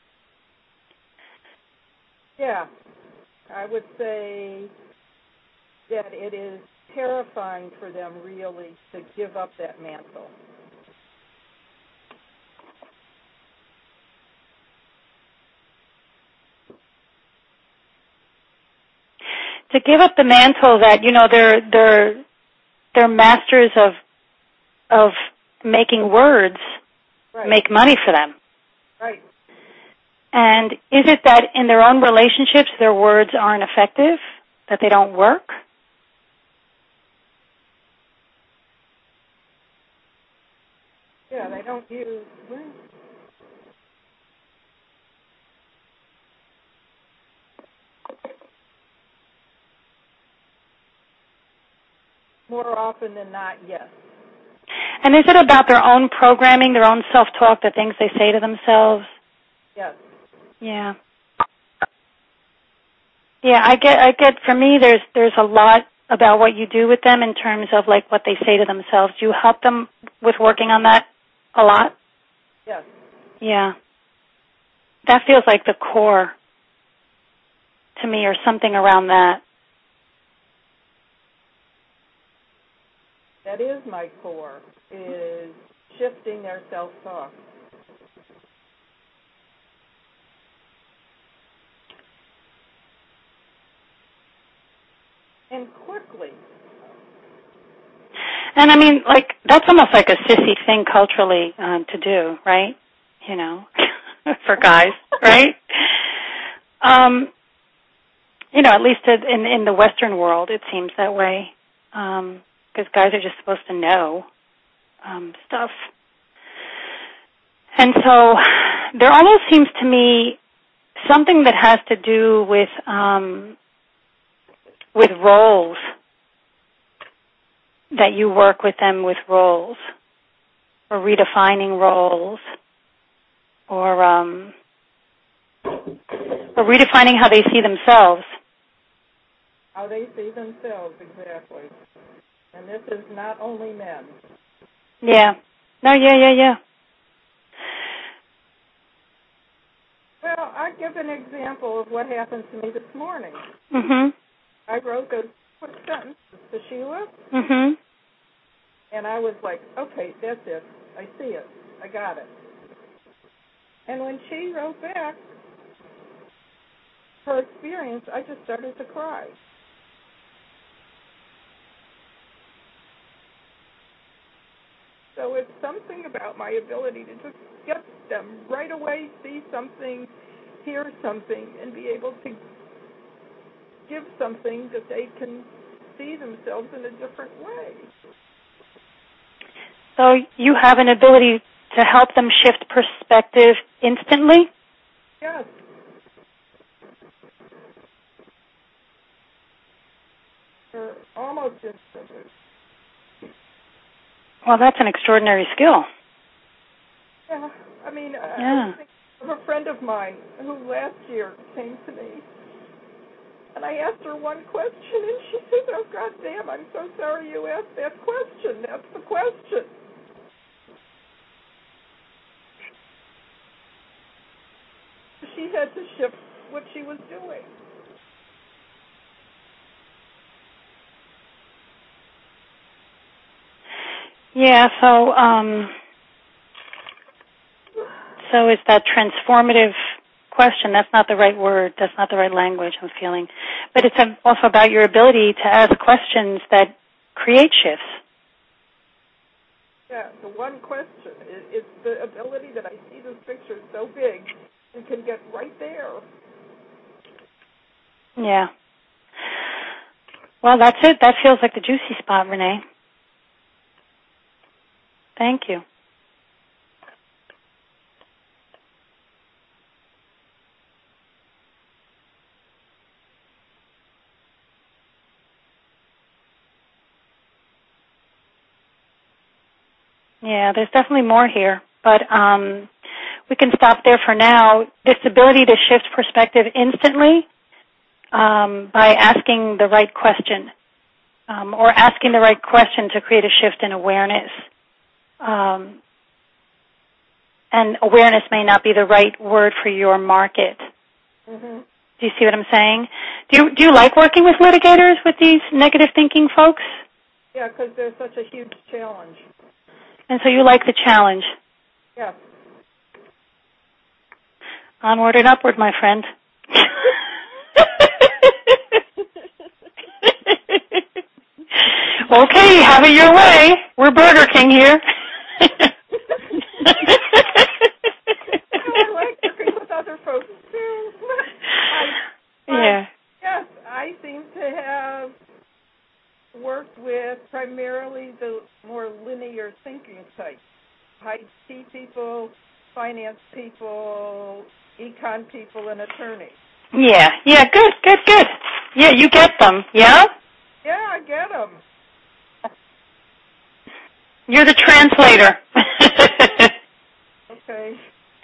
Yeah. I would say that it is terrifying for them, really, to give up that mantle. To give up the mantle that, you know, they're masters of making words make money for them. Right. And is it that in their own relationships their words aren't effective, that they don't work? Yeah, they don't use words. More often than not, yes. And is it about their own programming, their own self-talk, the things they say to themselves? Yes. Yeah. Yeah, I get for me there's a lot about what you do with them in terms of like what they say to themselves. Do you help them with working on that a lot? Yes. Yeah. That feels like the core to me, or something around that. That is my core, is shifting their self-talk. And quickly. And I mean, like, that's almost like a sissy thing culturally to do, right? You know, for guys, right? You know, at least in the Western world, it seems that way. Because guys are just supposed to know stuff. And so there almost seems to me something that has to do with roles, that you work with them with roles, or redefining roles, or redefining how they see themselves. How they see themselves, exactly. And this is not only men. Yeah. No, yeah. Well, I'll give an example of what happened to me this morning. Mm-hmm. I wrote those quick sentences to Sheila. Mm-hmm. And I was like, okay, that's it. I see it. I got it. And when she wrote back her experience, I just started to cry. So it's something about my ability to just get them right away, see something, hear something, and be able to give something that they can see themselves in a different way. So you have an ability to help them shift perspective instantly? Yes. Or almost instantly. Well, that's an extraordinary skill. Yeah. I mean, yeah. I think of a friend of mine who last year came to me, and I asked her one question, and she said, oh, God damn, I'm so sorry you asked that question. That's the question. She had to shift what she was doing. Yeah, so it's that transformative question. That's not the right word. That's not the right language I'm feeling. But it's also about your ability to ask questions that create shifts. Yeah, the one question. It's the ability that I see this picture so big and can get right there. Yeah. Well, that's it. That feels like the juicy spot, Renee. Thank you. Yeah, there's definitely more here, but we can stop there for now. This ability to shift perspective instantly by asking the right question, or asking the right question to create a shift in awareness. And awareness may not be the right word for your market. Mm-hmm. Do you see what I'm saying? Do you like working with litigators, with these negative thinking folks? Yeah, because they're such a huge challenge. And so you like the challenge? Yeah. Onward and upward, my friend. Okay, have it your way. We're Burger King here. I like working with other folks, too. Yeah. Yes, I seem to have worked with primarily the more linear thinking type. IT people, finance people, econ people, and attorneys. Yeah, good. Yeah, you get them, yeah? Yeah, I get them. You're the translator. Okay.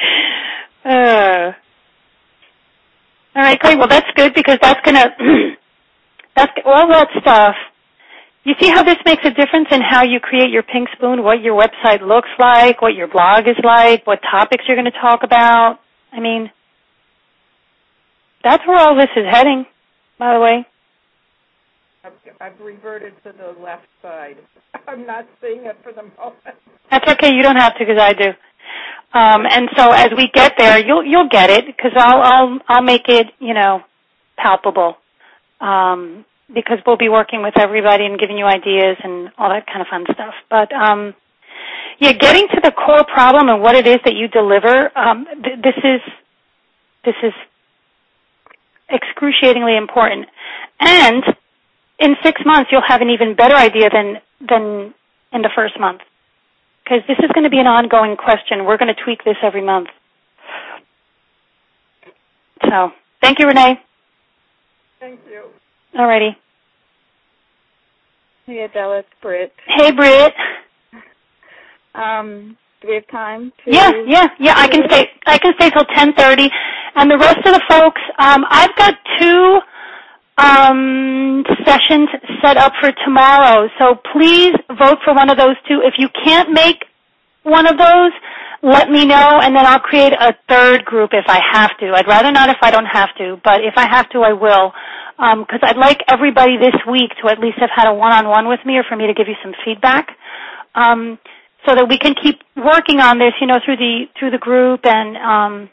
All right, great. Well, that's good because that's going to, that's all that stuff. You see how this makes a difference in how you create your pink spoon, what your website looks like, what your blog is like, what topics you're going to talk about? I mean, that's where all this is heading, by the way. I've reverted to the left side. I'm not seeing it for the moment. That's okay. You don't have to because I do. And so as we get there, you'll get it because I'll make it, palpable. Because we'll be working with everybody and giving you ideas and all that kind of fun stuff. But getting to the core problem and what it is that you deliver, this is excruciatingly important. And in 6 months, you'll have an even better idea than in the first month. Because this is going to be an ongoing question. We're going to tweak this every month. So, thank you, Renee. Thank you. All righty. Hey, Adela, it's Britt. Hey, Britt. Do we have time to? Yeah. I can stay till 10:30, and the rest of the folks, I've got 2 sessions set up for tomorrow. So please vote for one of those 2. If you can't make one of those, let me know, and then I'll create a 3rd group if I have to. I'd rather not if I don't have to, but if I have to, I will. Because I'd like everybody this week to at least have had a one-on-one with me, or for me to give you some feedback, so that we can keep working on this, through the group, and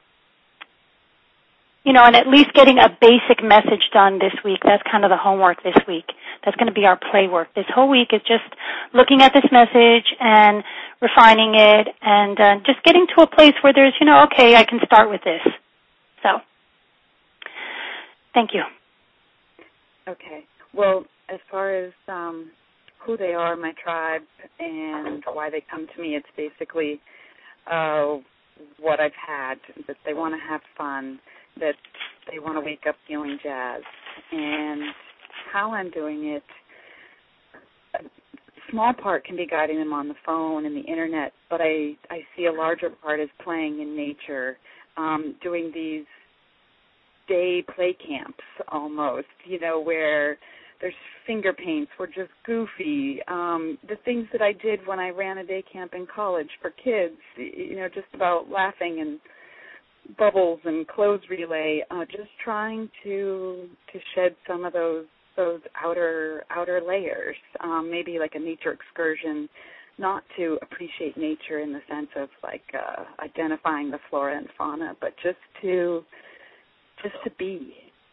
and at least getting a basic message done this week. That's kind of the homework this week. That's going to be our play work. This whole week is just looking at this message and refining it, and just getting to a place where there's, okay, I can start with this. So, thank you. Okay. Well, as far as who they are, my tribe, and why they come to me, it's basically what I've had, that they want to have fun, that they want to wake up feeling jazzed. And how I'm doing it, a small part can be guiding them on the phone and the Internet, but I see a larger part as playing in nature, doing these day play camps almost, where there's finger paints, we're just goofy. The things that I did when I ran a day camp in college for kids, just about laughing and bubbles and clothes relay, just trying to shed some of those outer layers, maybe like a nature excursion, not to appreciate nature in the sense of like identifying the flora and fauna, but just to be.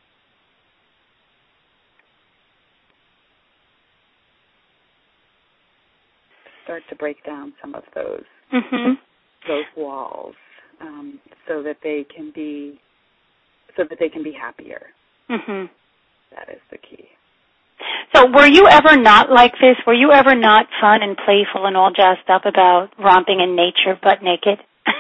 Start to break down some of those walls, so that they can be happier. Mm-hmm. That is the key. So were you ever not like this? Were you ever not fun and playful and all jazzed up about romping in nature butt naked?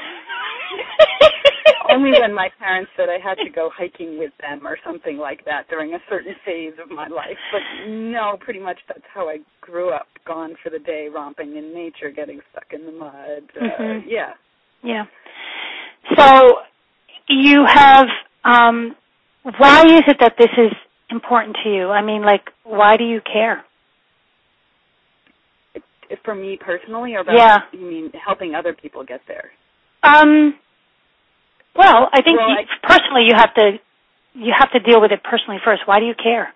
Only when my parents said I had to go hiking with them or something like that during a certain phase of my life. But no, pretty much that's how I grew up, gone for the day, romping in nature, getting stuck in the mud. Yeah. Yeah. So you have, why is it that this is important to you? I mean, why do you care? For me personally, or about, you mean helping other people get there? Well, I think personally you have to deal with it personally first. Why do you care?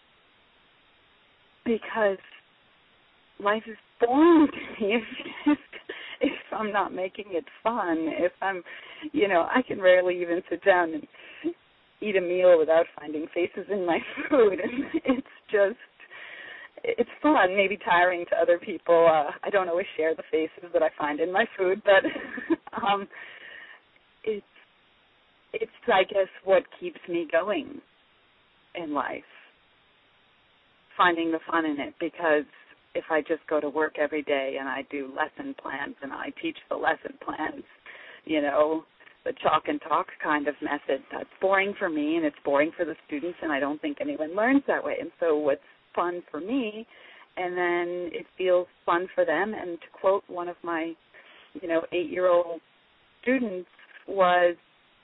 Because life is boring to me if I'm not making it fun. If I'm, I can rarely even sit down and eat a meal without finding faces in my food. And it's fun, maybe tiring to other people. I don't always share the faces that I find in my food, but it's, I guess, what keeps me going in life, finding the fun in it, because if I just go to work every day and I do lesson plans and I teach the lesson plans, the chalk and talk kind of method, that's boring for me and it's boring for the students, and I don't think anyone learns that way. And so what's fun for me, and then it feels fun for them. And to quote one of my, 8-year-old students, was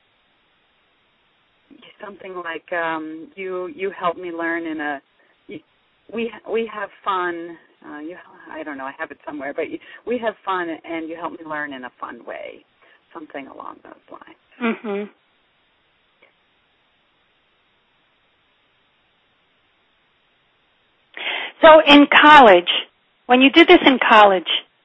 something like, you help me learn we have fun, I don't know, I have it somewhere, but we have fun and you help me learn in a fun way, something along those lines. Mm-hmm. So in college, when you did this in college,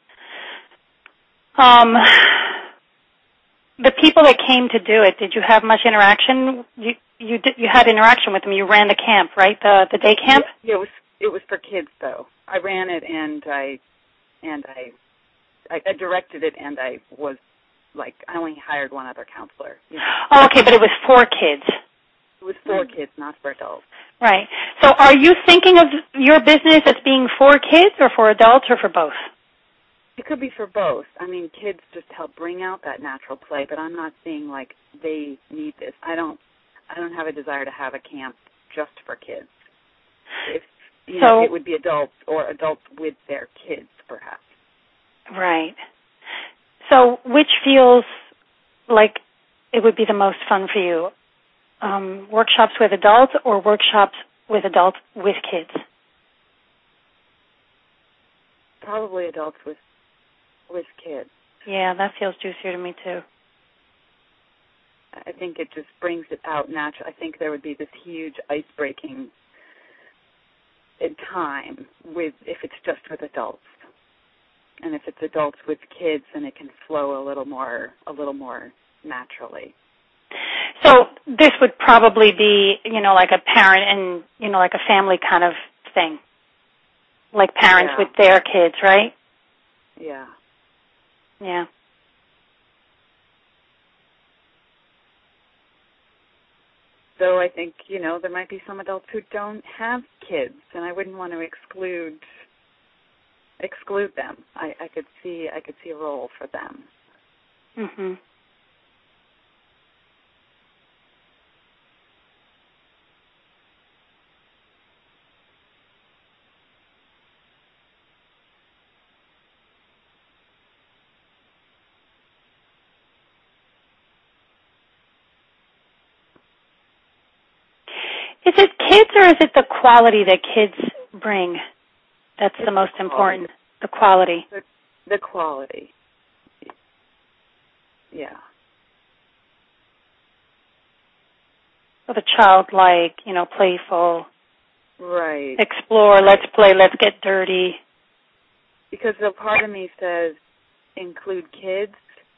the people that came to do it, did you have much interaction? You had interaction with them. You ran the camp, right? The day camp? Yeah, it was for kids though. I ran it and I directed it, and I was I only hired one other counselor. Oh, okay, but it was for kids. It was for kids, not for adults. Right. So are you thinking of your business as being for kids or for adults or for both? It could be for both. I mean, kids just help bring out that natural play, but I'm not seeing they need this. I I don't have a desire to have a camp just for kids. If you know, it would be adults or adults with their kids, perhaps. Right. So which feels like it would be the most fun for you? Workshops with adults or workshops with adults with kids? Probably adults with kids. Yeah, that feels juicier to me too. I think it just brings it out naturally. I think there would be this huge ice-breaking in time if it's just with adults. And if it's adults with kids, then it can flow a little more naturally. So this would probably be, like a parent and, like a family kind of thing. Like parents with their kids, right? Yeah. Yeah. So I think, there might be some adults who don't have kids, and I wouldn't want to exclude them. I could see a role for them. Mhm. Is it kids or is it the quality that kids bring that's the most important? The quality. The quality. Yeah. So the childlike, playful. Right. Explore, let's play, let's get dirty. Because a part of me says include kids.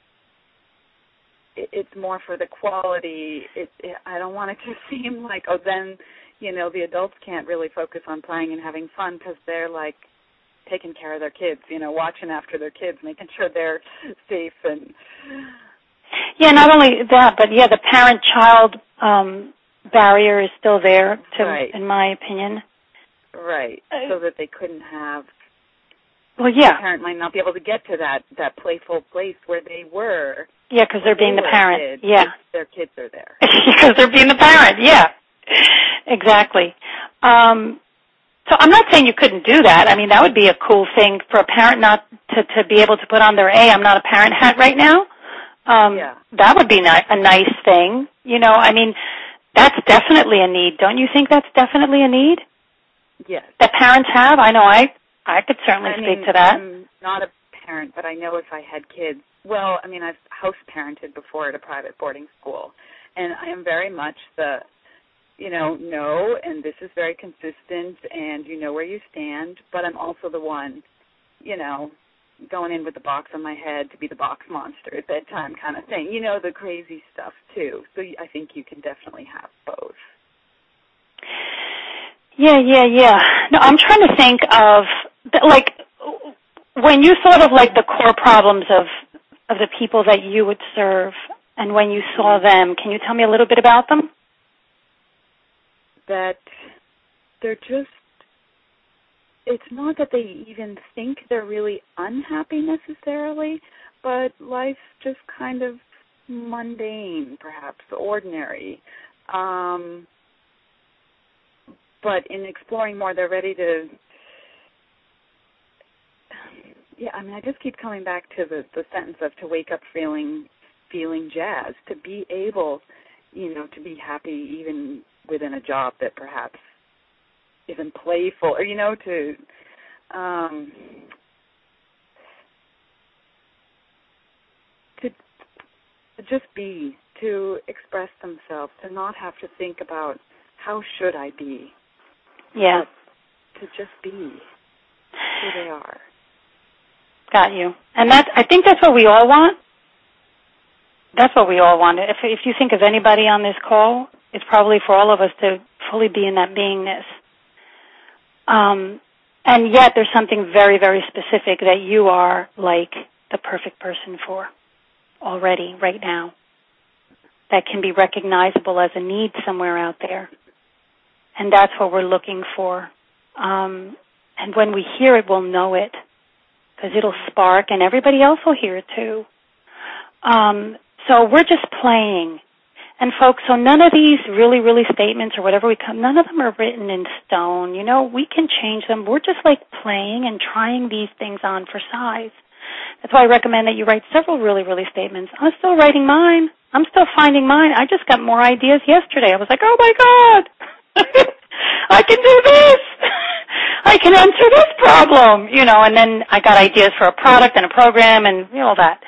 It's more for the quality. I don't want it to seem like, then, the adults can't really focus on playing and having fun because they're, taking care of their kids, watching after their kids, making sure they're safe. And yeah, not only that, but, the parent-child barrier is still there, in my opinion. Right, so that they couldn't have... Well, yeah. The parent might not be able to get to that playful place where they were. Yeah, because they're being the parent. Yeah. Their kids are there. Because they're being the parent, yeah. Exactly. So I'm not saying you couldn't do that. I mean, that would be a cool thing for a parent not to be able to put on their I'm not a parent hat right now. That would be a nice thing. That's definitely a need. Don't you think that's definitely a need? Yes. That parents have? I know I could certainly speak to that. I'm not a parent, but I know if I had kids, I've house parented before at a private boarding school, and I am very much the, no, and this is very consistent, and you know where you stand, but I'm also the one, going in with the box on my head to be the box monster at bedtime kind of thing, the crazy stuff too. So I think you can definitely have both. Yeah. No, I'm trying to think of, when you thought of, the core problems of the people that you would serve, and when you saw them, can you tell me a little bit about them? That they're just, it's not that they even think they're really unhappy necessarily, but life's just kind of mundane, perhaps, ordinary. But in exploring more, they're ready to... I just keep coming back to the sentence of to wake up feeling jazzed, to be able, to be happy even within a job that perhaps isn't playful, or, to just be, to express themselves, to not have to think about how should I be. Yeah. But to just be who they are. Got you. And I think that's what we all want. That's what we all want. If you think of anybody on this call, it's probably for all of us to fully be in that beingness. And yet there's something very, very specific that you are like the perfect person for already, right now, that can be recognizable as a need somewhere out there. And that's what we're looking for. And when we hear it, we'll know it, because it'll spark, and everybody else will hear it too. So we're just playing. And folks, so none of these really, really statements or whatever none of them are written in stone. You know, we can change them. We're just like playing and trying these things on for size. That's why I recommend that you write several really, really statements. I'm still writing mine. I'm still finding mine. I just got more ideas yesterday. I was like, oh my God, I can do this. I can answer this problem, you know, and then I got ideas for a product and a program and all that.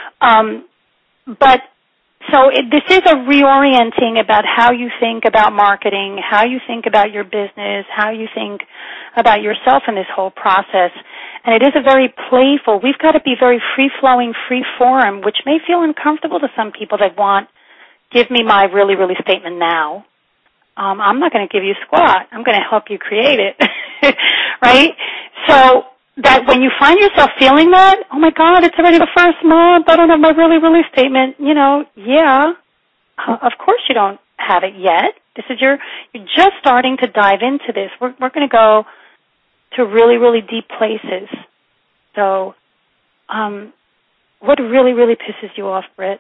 This is a reorienting about how you think about marketing, how you think about your business, how you think about yourself in this whole process. And it is a very playful, we've got to be very free-flowing, free-form, which may feel uncomfortable to some people that want, give me my really, really statement now. I'm not going to give you squat. I'm going to help you create it, right? So that when you find yourself feeling that, oh my God, it's already the first month, I don't have my really, really statement, you know, yeah, of course you don't have it yet. You're just starting to dive into this. We're going to go to really, really deep places. So, what really, really pisses you off, Britt?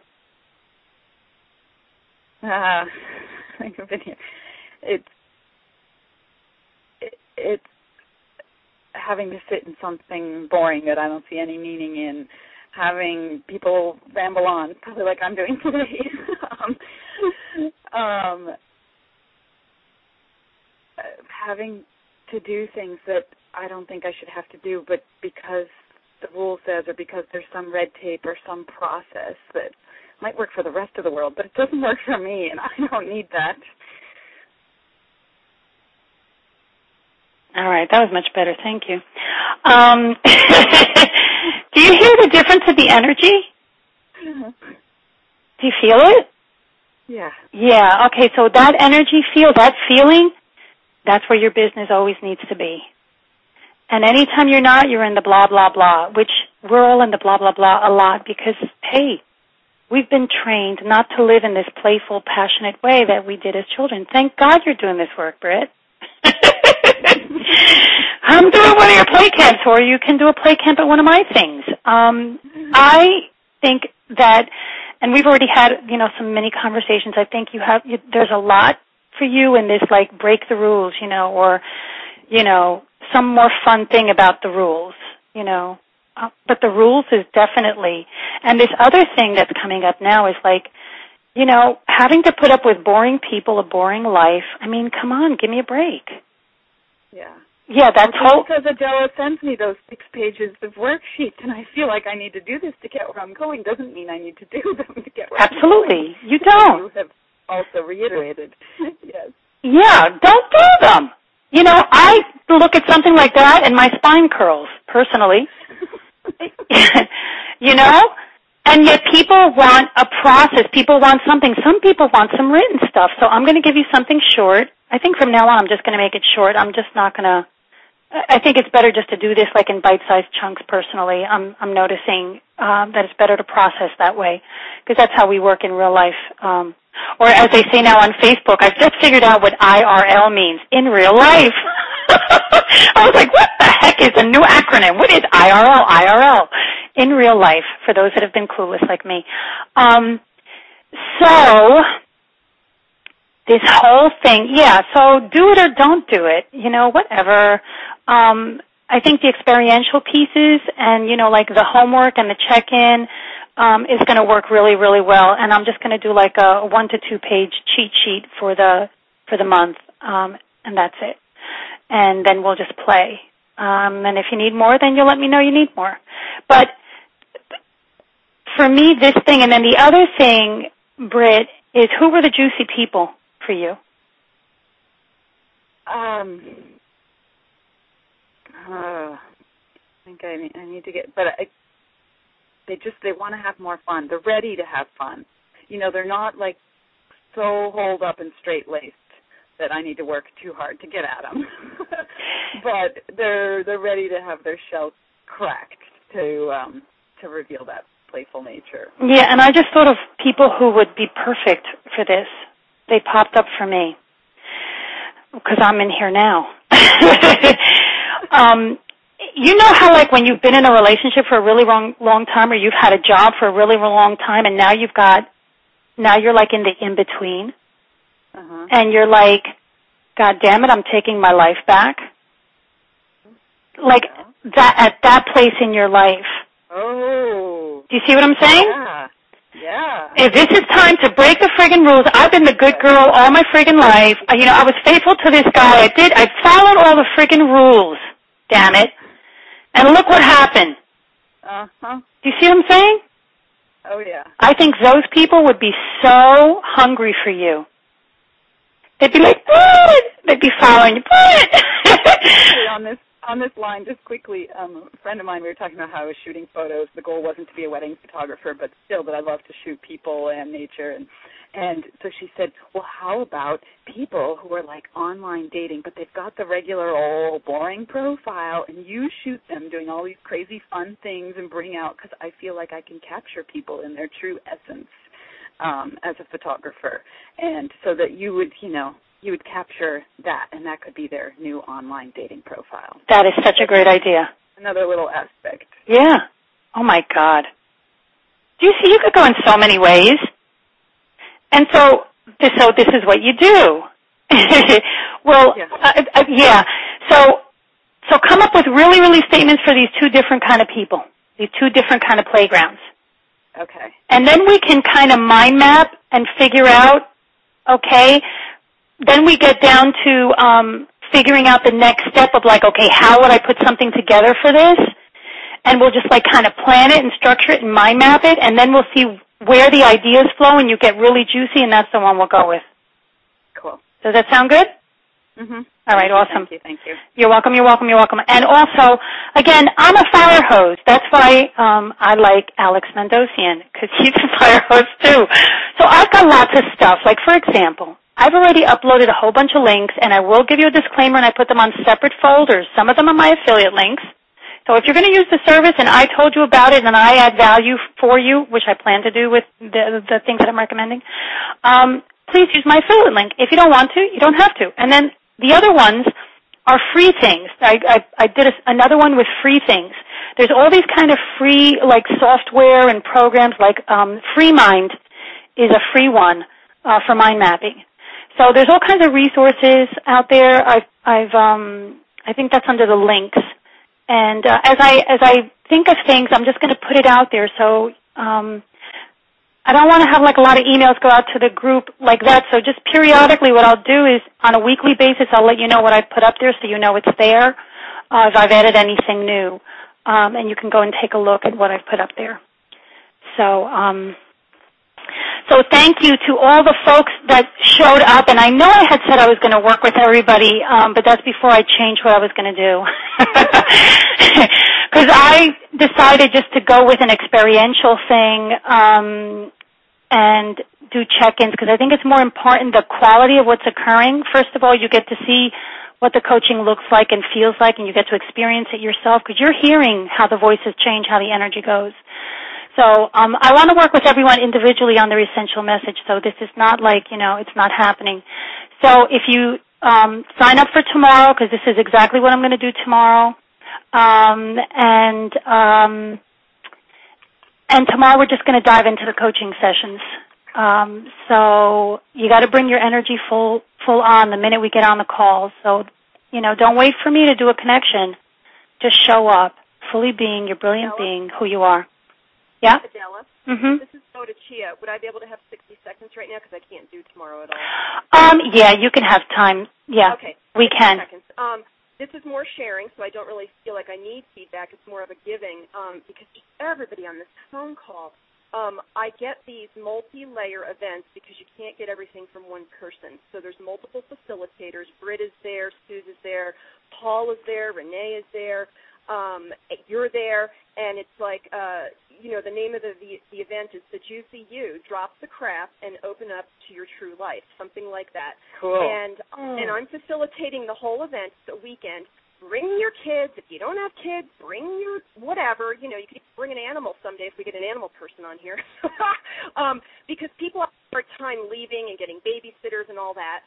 It's having to sit in something boring that I don't see any meaning in, having people ramble on, probably like I'm doing today, having to do things that I don't think I should have to do, but because the rule says or because there's some red tape or some process that might work for the rest of the world, but it doesn't work for me, and I don't need that. All right, that was much better. Thank you. Do you hear the difference in the energy? Mm-hmm. Do you feel it? Yeah. Yeah, okay, so that energy that feeling, that's where your business always needs to be. And anytime you're not, you're in the blah, blah, blah, which we're all in the blah, blah, blah a lot because, hey, we've been trained not to live in this playful, passionate way that we did as children. Thank God you're doing this work, Britt. I'm doing one of your play camps, or you can do a play camp at one of my things. I think that, and we've already had, some mini conversations. I think there's a lot for you in this, like, break the rules, or, some more fun thing about the rules, But the rules is definitely, and this other thing that's coming up now is like, having to put up with boring people, a boring life. I mean, come on, give me a break. Yeah. Yeah, that's whole. Because Adela sends me those 6 pages of worksheets, and I feel like I need to do this to get where I'm going. Doesn't mean I need to do them to get where Absolutely. I'm going. You don't. You have also reiterated. Yes. Yeah, don't do them. I look at something like that, and my spine curls, personally. And yet people want a process. People want something. Some people want some written stuff. So I'm going to give you something short. I think from now on I'm just going to make it short. I'm just not going to. I think it's better just to do this like in bite-sized chunks personally. I'm noticing that it's better to process that way because that's how we work in real life. Or as they say now on Facebook, I've just figured out what IRL means, in real life. I was like, what the heck is a new acronym? What is IRL? IRL. In real life, for those that have been clueless like me. So, this whole thing, so do it or don't do it, whatever. I think the experiential pieces and, like the homework and the check-in is going to work really, really well. And I'm just going to do like a 1 to 2 page cheat sheet for the month, and that's it. And then we'll just play. And if you need more, then you'll let me know you need more. But for me, this thing, and then the other thing, Britt, is who were the juicy people for you? I think I need to get, but they want to have more fun. They're ready to have fun. They're not like so holed up and straight-laced that I need to work too hard to get at them. But they're ready to have their shell cracked to reveal that playful nature. Yeah, and I just thought of people who would be perfect for this. They popped up for me because I'm in here now. You know how, like, when you've been in a relationship for a really long time, or you've had a job for a really long time, and now you've got now you're like in the in-between. And you're like, God damn it, I'm taking my life back. Like that at that place in your life. Oh. Do you see what I'm saying? Yeah. If this is time to break the friggin' rules, I've been the good girl all my friggin' life. I was faithful to this guy. I followed all the friggin' rules. Damn it. And look what happened. Do you see what I'm saying? Oh, yeah. I think those people would be so hungry for you. They'd be like, what? They'd be following you. On this line, just quickly, a friend of mine, we were talking about how I was shooting photos. The goal wasn't to be a wedding photographer, but still that I love to shoot people and nature. And so she said, well, how about people who are like online dating, but they've got the regular old boring profile, and you shoot them doing all these crazy fun things and bring out, because I feel like I can capture people in their true essence as a photographer. And so that you would capture that, and that could be their new online dating profile. That is such a great idea. Another little aspect. Yeah. Oh, my God. Do you see, you could go in so many ways. And so this is what you do. Well, yeah. So come up with really, really statements for these two different kind of people, these two different kind of playgrounds. Okay. And then we can kind of mind map and figure out, okay, then we get down to figuring out the next step of like, okay, how would I put something together for this? And we'll just like kind of plan it and structure it and mind map it, and then we'll see where the ideas flow and you get really juicy, and that's the one we'll go with. Cool. Does that sound good? Mm-hmm. All right, awesome. Thank you. You're welcome. And also, again, I'm a fire hose. That's why I like Alex Mendosian, because he's a fire hose too. So I've got lots of stuff. Like, for example, I've already uploaded a whole bunch of links, and I will give you a disclaimer, and I put them on separate folders. Some of them are my affiliate links. So if you're going to use the service and I told you about it and I add value for you, which I plan to do with the things that I'm recommending, please use my affiliate link. If you don't want to, you don't have to. And then the other ones are free things. I did another one with free things. There's all these kind of free, like, software and programs, like FreeMind is a free one for mind mapping. So there's all kinds of resources out there. I think that's under the links. And as I think of things, I'm just going to put it out there. So I don't want to have like a lot of emails go out to the group like that. So just periodically, what I'll do is on a weekly basis, I'll let you know what I put up there, so you know it's there. If I've added anything new, and you can go and take a look at what I've put up there. So thank you to all the folks that showed up, and I know I had said I was going to work with everybody, but that's before I changed what I was going to do. Because I decided just to go with an experiential thing and do check-ins, because I think it's more important the quality of what's occurring. First of all, you get to see what the coaching looks like and feels like, and you get to experience it yourself, because you're hearing how the voices change, how the energy goes. So I want to work with everyone individually on their essential message, so this is not like, it's not happening. So if you sign up for tomorrow, because this is exactly what I'm going to do tomorrow, and tomorrow we're just going to dive into the coaching sessions. So you got to bring your energy full on the minute we get on the call. So, don't wait for me to do a connection. Just show up, fully being your brilliant being, who you are. Yeah? Adela, Mm-hmm. This is Boda Chia. Would I be able to have 60 seconds right now? Because I can't do tomorrow at all. Yeah, you can have time. Yeah, okay. We can. Seconds. This is more sharing, so I don't really feel like I need feedback. It's more of a giving, because just everybody on this phone call, I get these multi-layer events because you can't get everything from one person. So there's multiple facilitators. Britt is there, Suze is there, Paul is there, Renee is there. You're there, and it's like, the name of the event is The Juicy You. Drop the crap and open up to your true life, something like that. Cool. And I'm facilitating the whole event, the weekend. Bring your kids. If you don't have kids, bring your whatever. You could bring an animal someday if we get an animal person on here. Because people have a hard time leaving and getting babysitters and all that.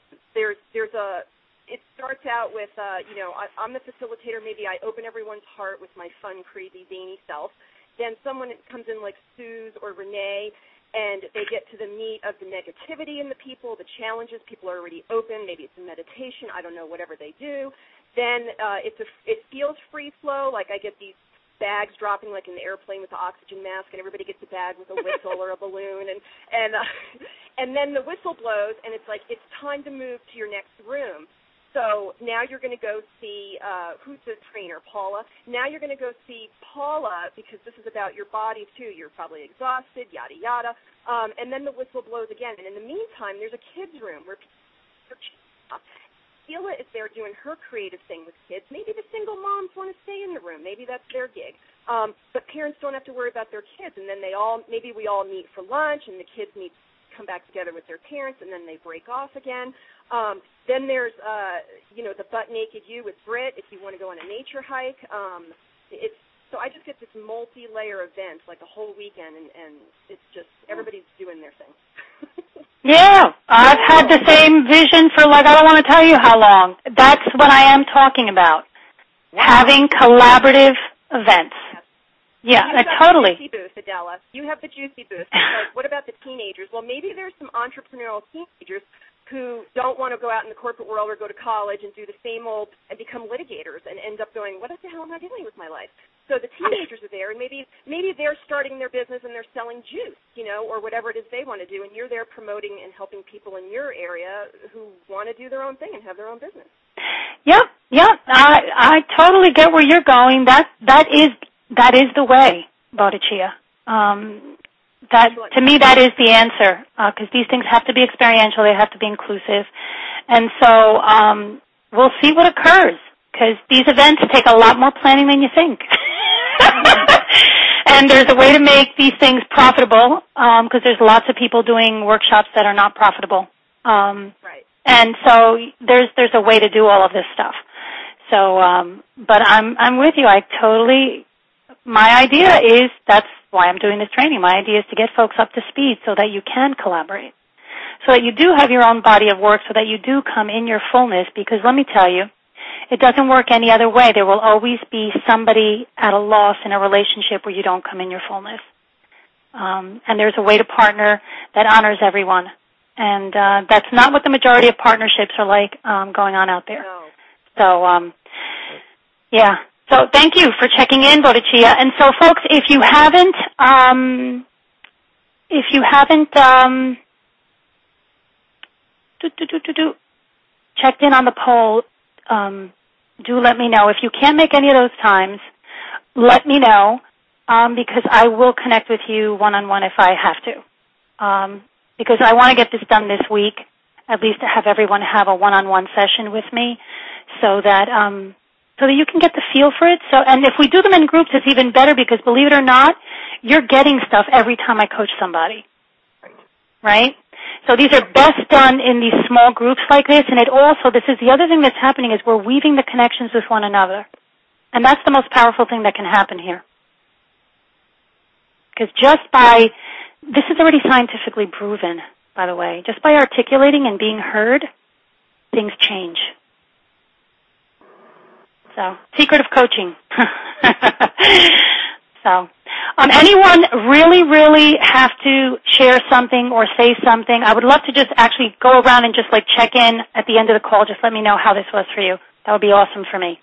It starts out with, I'm the facilitator. Maybe I open everyone's heart with my fun, crazy, zany self. Then someone comes in like Suze or Renee, and they get to the meat of the negativity in the people, the challenges. People are already open. Maybe it's a meditation. I don't know, whatever they do. Then it feels free flow. Like I get these bags dropping like in the airplane with the oxygen mask, and everybody gets a bag with a whistle or a balloon, and then the whistle blows, and it's like it's time to move to your next room. So now you're going to go see, who's the trainer, Paula? Now you're going to go see Paula because this is about your body, too. You're probably exhausted, yada, yada. And then the whistle blows again. And in the meantime, there's a kids' room where people are Sheila is there doing her creative thing with kids. Maybe the single moms want to stay in the room. Maybe that's their gig. But parents don't have to worry about their kids. And then maybe we all meet for lunch, and the kids come back together with their parents, and then they break off again. Then there's, the butt naked you with Britt if you want to go on a nature hike. So I just get this multi-layer event, like a whole weekend, and it's just everybody's doing their thing. Yeah, I've had the same vision for I don't want to tell you how long. That's what I am talking about. Wow. Having collaborative events. Yes. Yeah, totally. You have the juicy booth, Adela. You have the juicy booth. Like, what about the teenagers? Well, maybe there's some entrepreneurial teenagers who don't want to go out in the corporate world or go to college and do the same old and become litigators and end up going, what the hell am I doing with my life? So the teenagers are there, and maybe they're starting their business and they're selling juice, or whatever it is they want to do, and you're there promoting and helping people in your area who want to do their own thing and have their own business. Yep. I totally get where you're going. That is the way, Bodhicitta. To me, that is the answer, because these things have to be experiential. They have to be inclusive. And so we'll see what occurs, because these events take a lot more planning than you think. And there's a way to make these things profitable, because there's lots of people doing workshops that are not profitable. Right. And so there's a way to do all of this stuff. So, but I'm with you. My idea is, that's why I'm doing this training. My idea is to get folks up to speed so that you can collaborate, so that you do have your own body of work, so that you do come in your fullness, because let me tell you, it doesn't work any other way. There will always be somebody at a loss in a relationship where you don't come in your fullness. And there's a way to partner that honors everyone. And that's not what the majority of partnerships are like going on out there. No. So, yeah. So thank you for checking in, Bodhicitta. And so, folks, if you haven't checked in on the poll, do let me know. If you can't make any of those times, let me know, because I will connect with you one-on-one if I have to. Because I want to get this done this week, at least to have everyone have a one-on-one session with me, so that you can get the feel for it. So, and if we do them in groups, it's even better, because believe it or not, you're getting stuff every time I coach somebody. Right? So these are best done in these small groups like this, and this is the other thing that's happening, is we're weaving the connections with one another. And that's the most powerful thing that can happen here. Because this is already scientifically proven, by the way, just by articulating and being heard, things change. So, secret of coaching. So, anyone really, really have to share something or say something? I would love to just actually go around and just check in at the end of the call. Just let me know how this was for you. That would be awesome for me.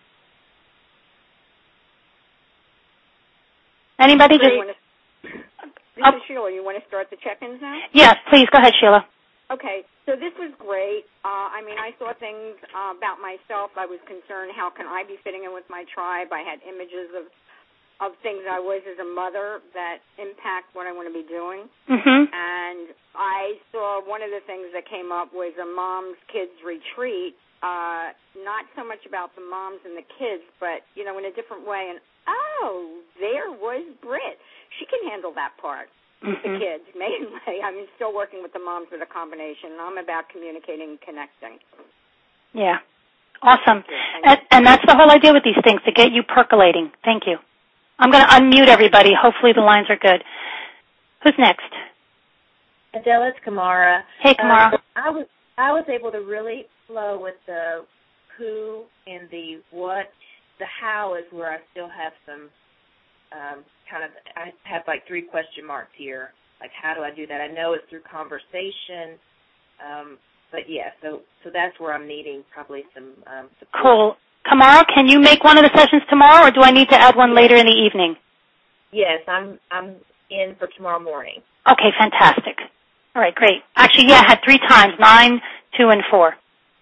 Anybody? This is Sheila. You want to start the check-ins now? Yes, please. Go ahead, Sheila. Okay, so this was great. I saw things about myself. I was concerned, how can I be fitting in with my tribe? I had images of things I was as a mother that impact what I want to be doing. Mm-hmm. And I saw one of the things that came up was a mom's kids retreat, not so much about the moms and the kids, but, in a different way. And, there was Britt. She can handle that part. With the kids, mainly. I'm still working with the moms with a combination. I'm about communicating and connecting. Yeah. Awesome. And that's the whole idea with these things, to get you percolating. Thank you. I'm going to unmute everybody. Hopefully the lines are good. Who's next? Adela, it's Kamara. Hey, Kamara. I was able to really flow with the who and the what. The how is where I still have some I have 3 question marks here. Like, how do I do that? I know it's through conversation, but yeah, so that's where I'm needing probably some support. Cool. Kamara, can you make one of the sessions tomorrow, or do I need to add one later in the evening? Yes, I'm in for tomorrow morning. Okay, fantastic. All right, great. Actually, yeah, I had 3 times, 9, 2, and 4.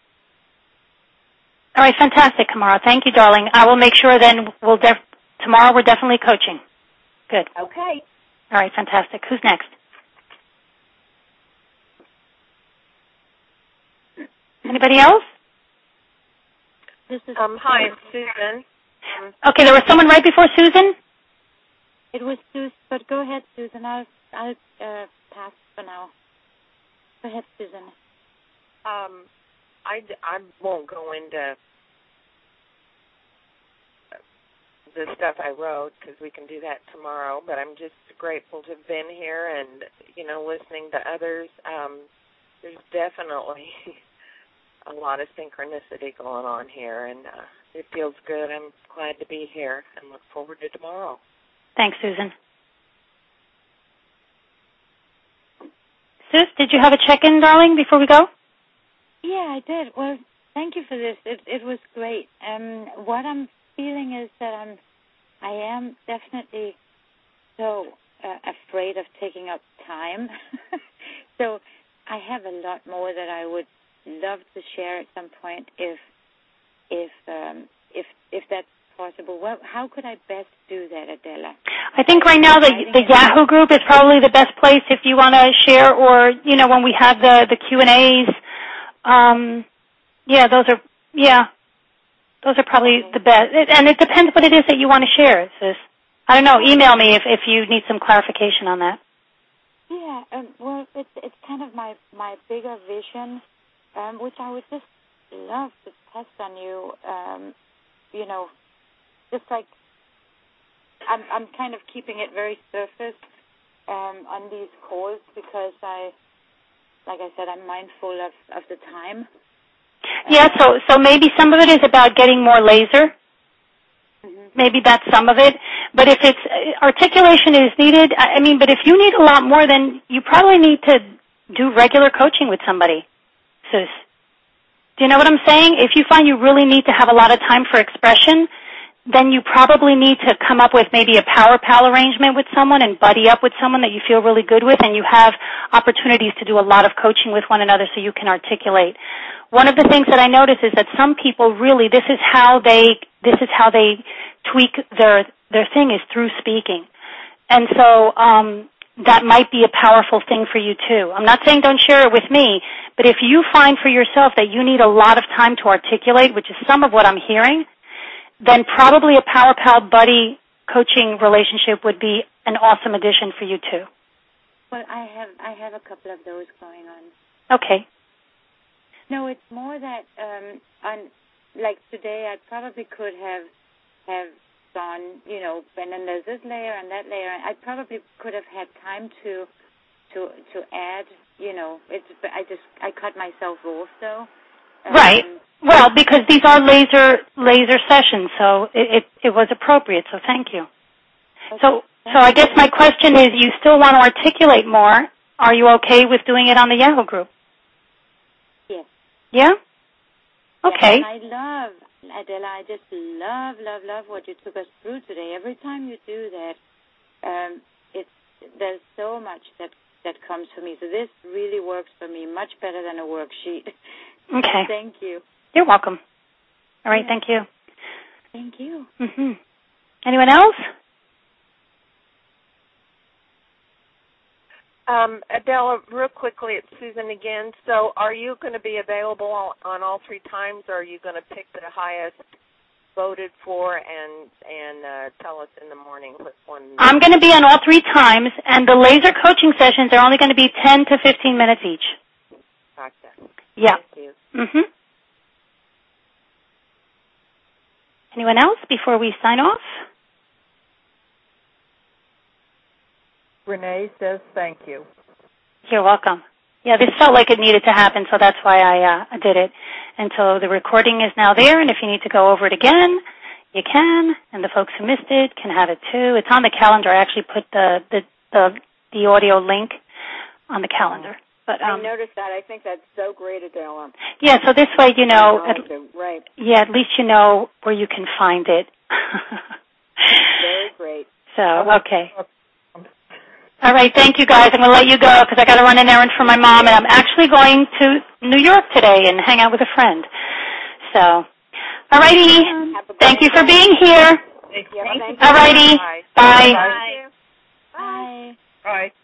All right, fantastic, Kamara. Thank you, darling. I will make sure then tomorrow we're definitely coaching. Good. Okay. All right, fantastic. Who's next? Anybody else? This is hi, it's Susan. Okay, there was someone right before Susan? It was Susan, but go ahead, Susan. I'll pass for now. Go ahead, Susan. I won't go into the stuff I wrote because we can do that tomorrow, but I'm just grateful to have been here and, listening to others. There's definitely a lot of synchronicity going on here, and it feels good. I'm glad to be here and look forward to tomorrow. Thanks, Susan. Sis, did you have a check-in, darling, before we go? Yeah, I did. Well, thank you for this. It was great. What I'm feeling is that I am definitely so afraid of taking up time. So I have a lot more that I would love to share at some point if that's possible. Well, how could I best do that, Adela? I think right now the Yahoo group is probably the best place if you want to share, or when we have the Q&As. Those are probably the best. And it depends what it is that you want to share, sis. I don't know. Email me if you need some clarification on that. Yeah. Well, it's kind of my bigger vision, which I would just love to test on you. Just like I'm kind of keeping it very surface on these calls because like I said, I'm mindful of the time. Yeah, so maybe some of it is about getting more laser. Mm-hmm. Maybe that's some of it. But if it's articulation is needed, but if you need a lot more, then you probably need to do regular coaching with somebody, sis. Do you know what I'm saying? If you find you really need to have a lot of time for expression, then you probably need to come up with maybe a power pal arrangement with someone and buddy up with someone that you feel really good with, and you have opportunities to do a lot of coaching with one another so you can articulate. One of the things that I notice is that some people really, this is how they tweak their thing is through speaking. And so that might be a powerful thing for you too. I'm not saying don't share it with me, but if you find for yourself that you need a lot of time to articulate, which is some of what I'm hearing, then probably a power pal buddy coaching relationship would be an awesome addition for you too. Well, I have a couple of those going on. Okay. No, it's more that like today I probably could have gone, and then there's this layer and that layer, and I probably could have had time to add, I cut myself off though. Right. Well, because these are laser sessions, so it was appropriate. So thank you. Okay. So I guess my question is, you still want to articulate more? Are you okay with doing it on the Yahoo group? Yes. Yeah. Okay. Yeah, and I love, Adela. I just love what you took us through today. Every time you do that, there's so much that comes for me. So this really works for me much better than a worksheet. Okay. Thank you. You're welcome. All right, thank you. Thank you. Mm-hmm. Anyone else? Adela, real quickly, it's Susan again. So are you going to be available on all 3 times, or are you going to pick the highest voted for and tell us in the morning which one? I'm going to be on all 3 times, and the laser coaching sessions are only going to be 10 to 15 minutes each. Gotcha. Yeah. Thank you. Mm-hmm. Anyone else before we sign off? Renee says thank you. You're welcome. Yeah, this felt like it needed to happen, so that's why I did it. And so the recording is now there, and if you need to go over it again, you can, and the folks who missed it can have it too. It's on the calendar. I actually put the the audio link on the calendar. But I noticed that. I think that's so great, Adela. Yeah, so this way, you know, right. Yeah, at least you know where you can find it. Very great. So, okay. All right, thank you, guys. I'm going to let you go because I got to run an errand for my mom, and I'm actually going to New York today and hang out with a friend. So, all righty. Thank you for being here. Thank you. All righty. Bye. Bye. Bye.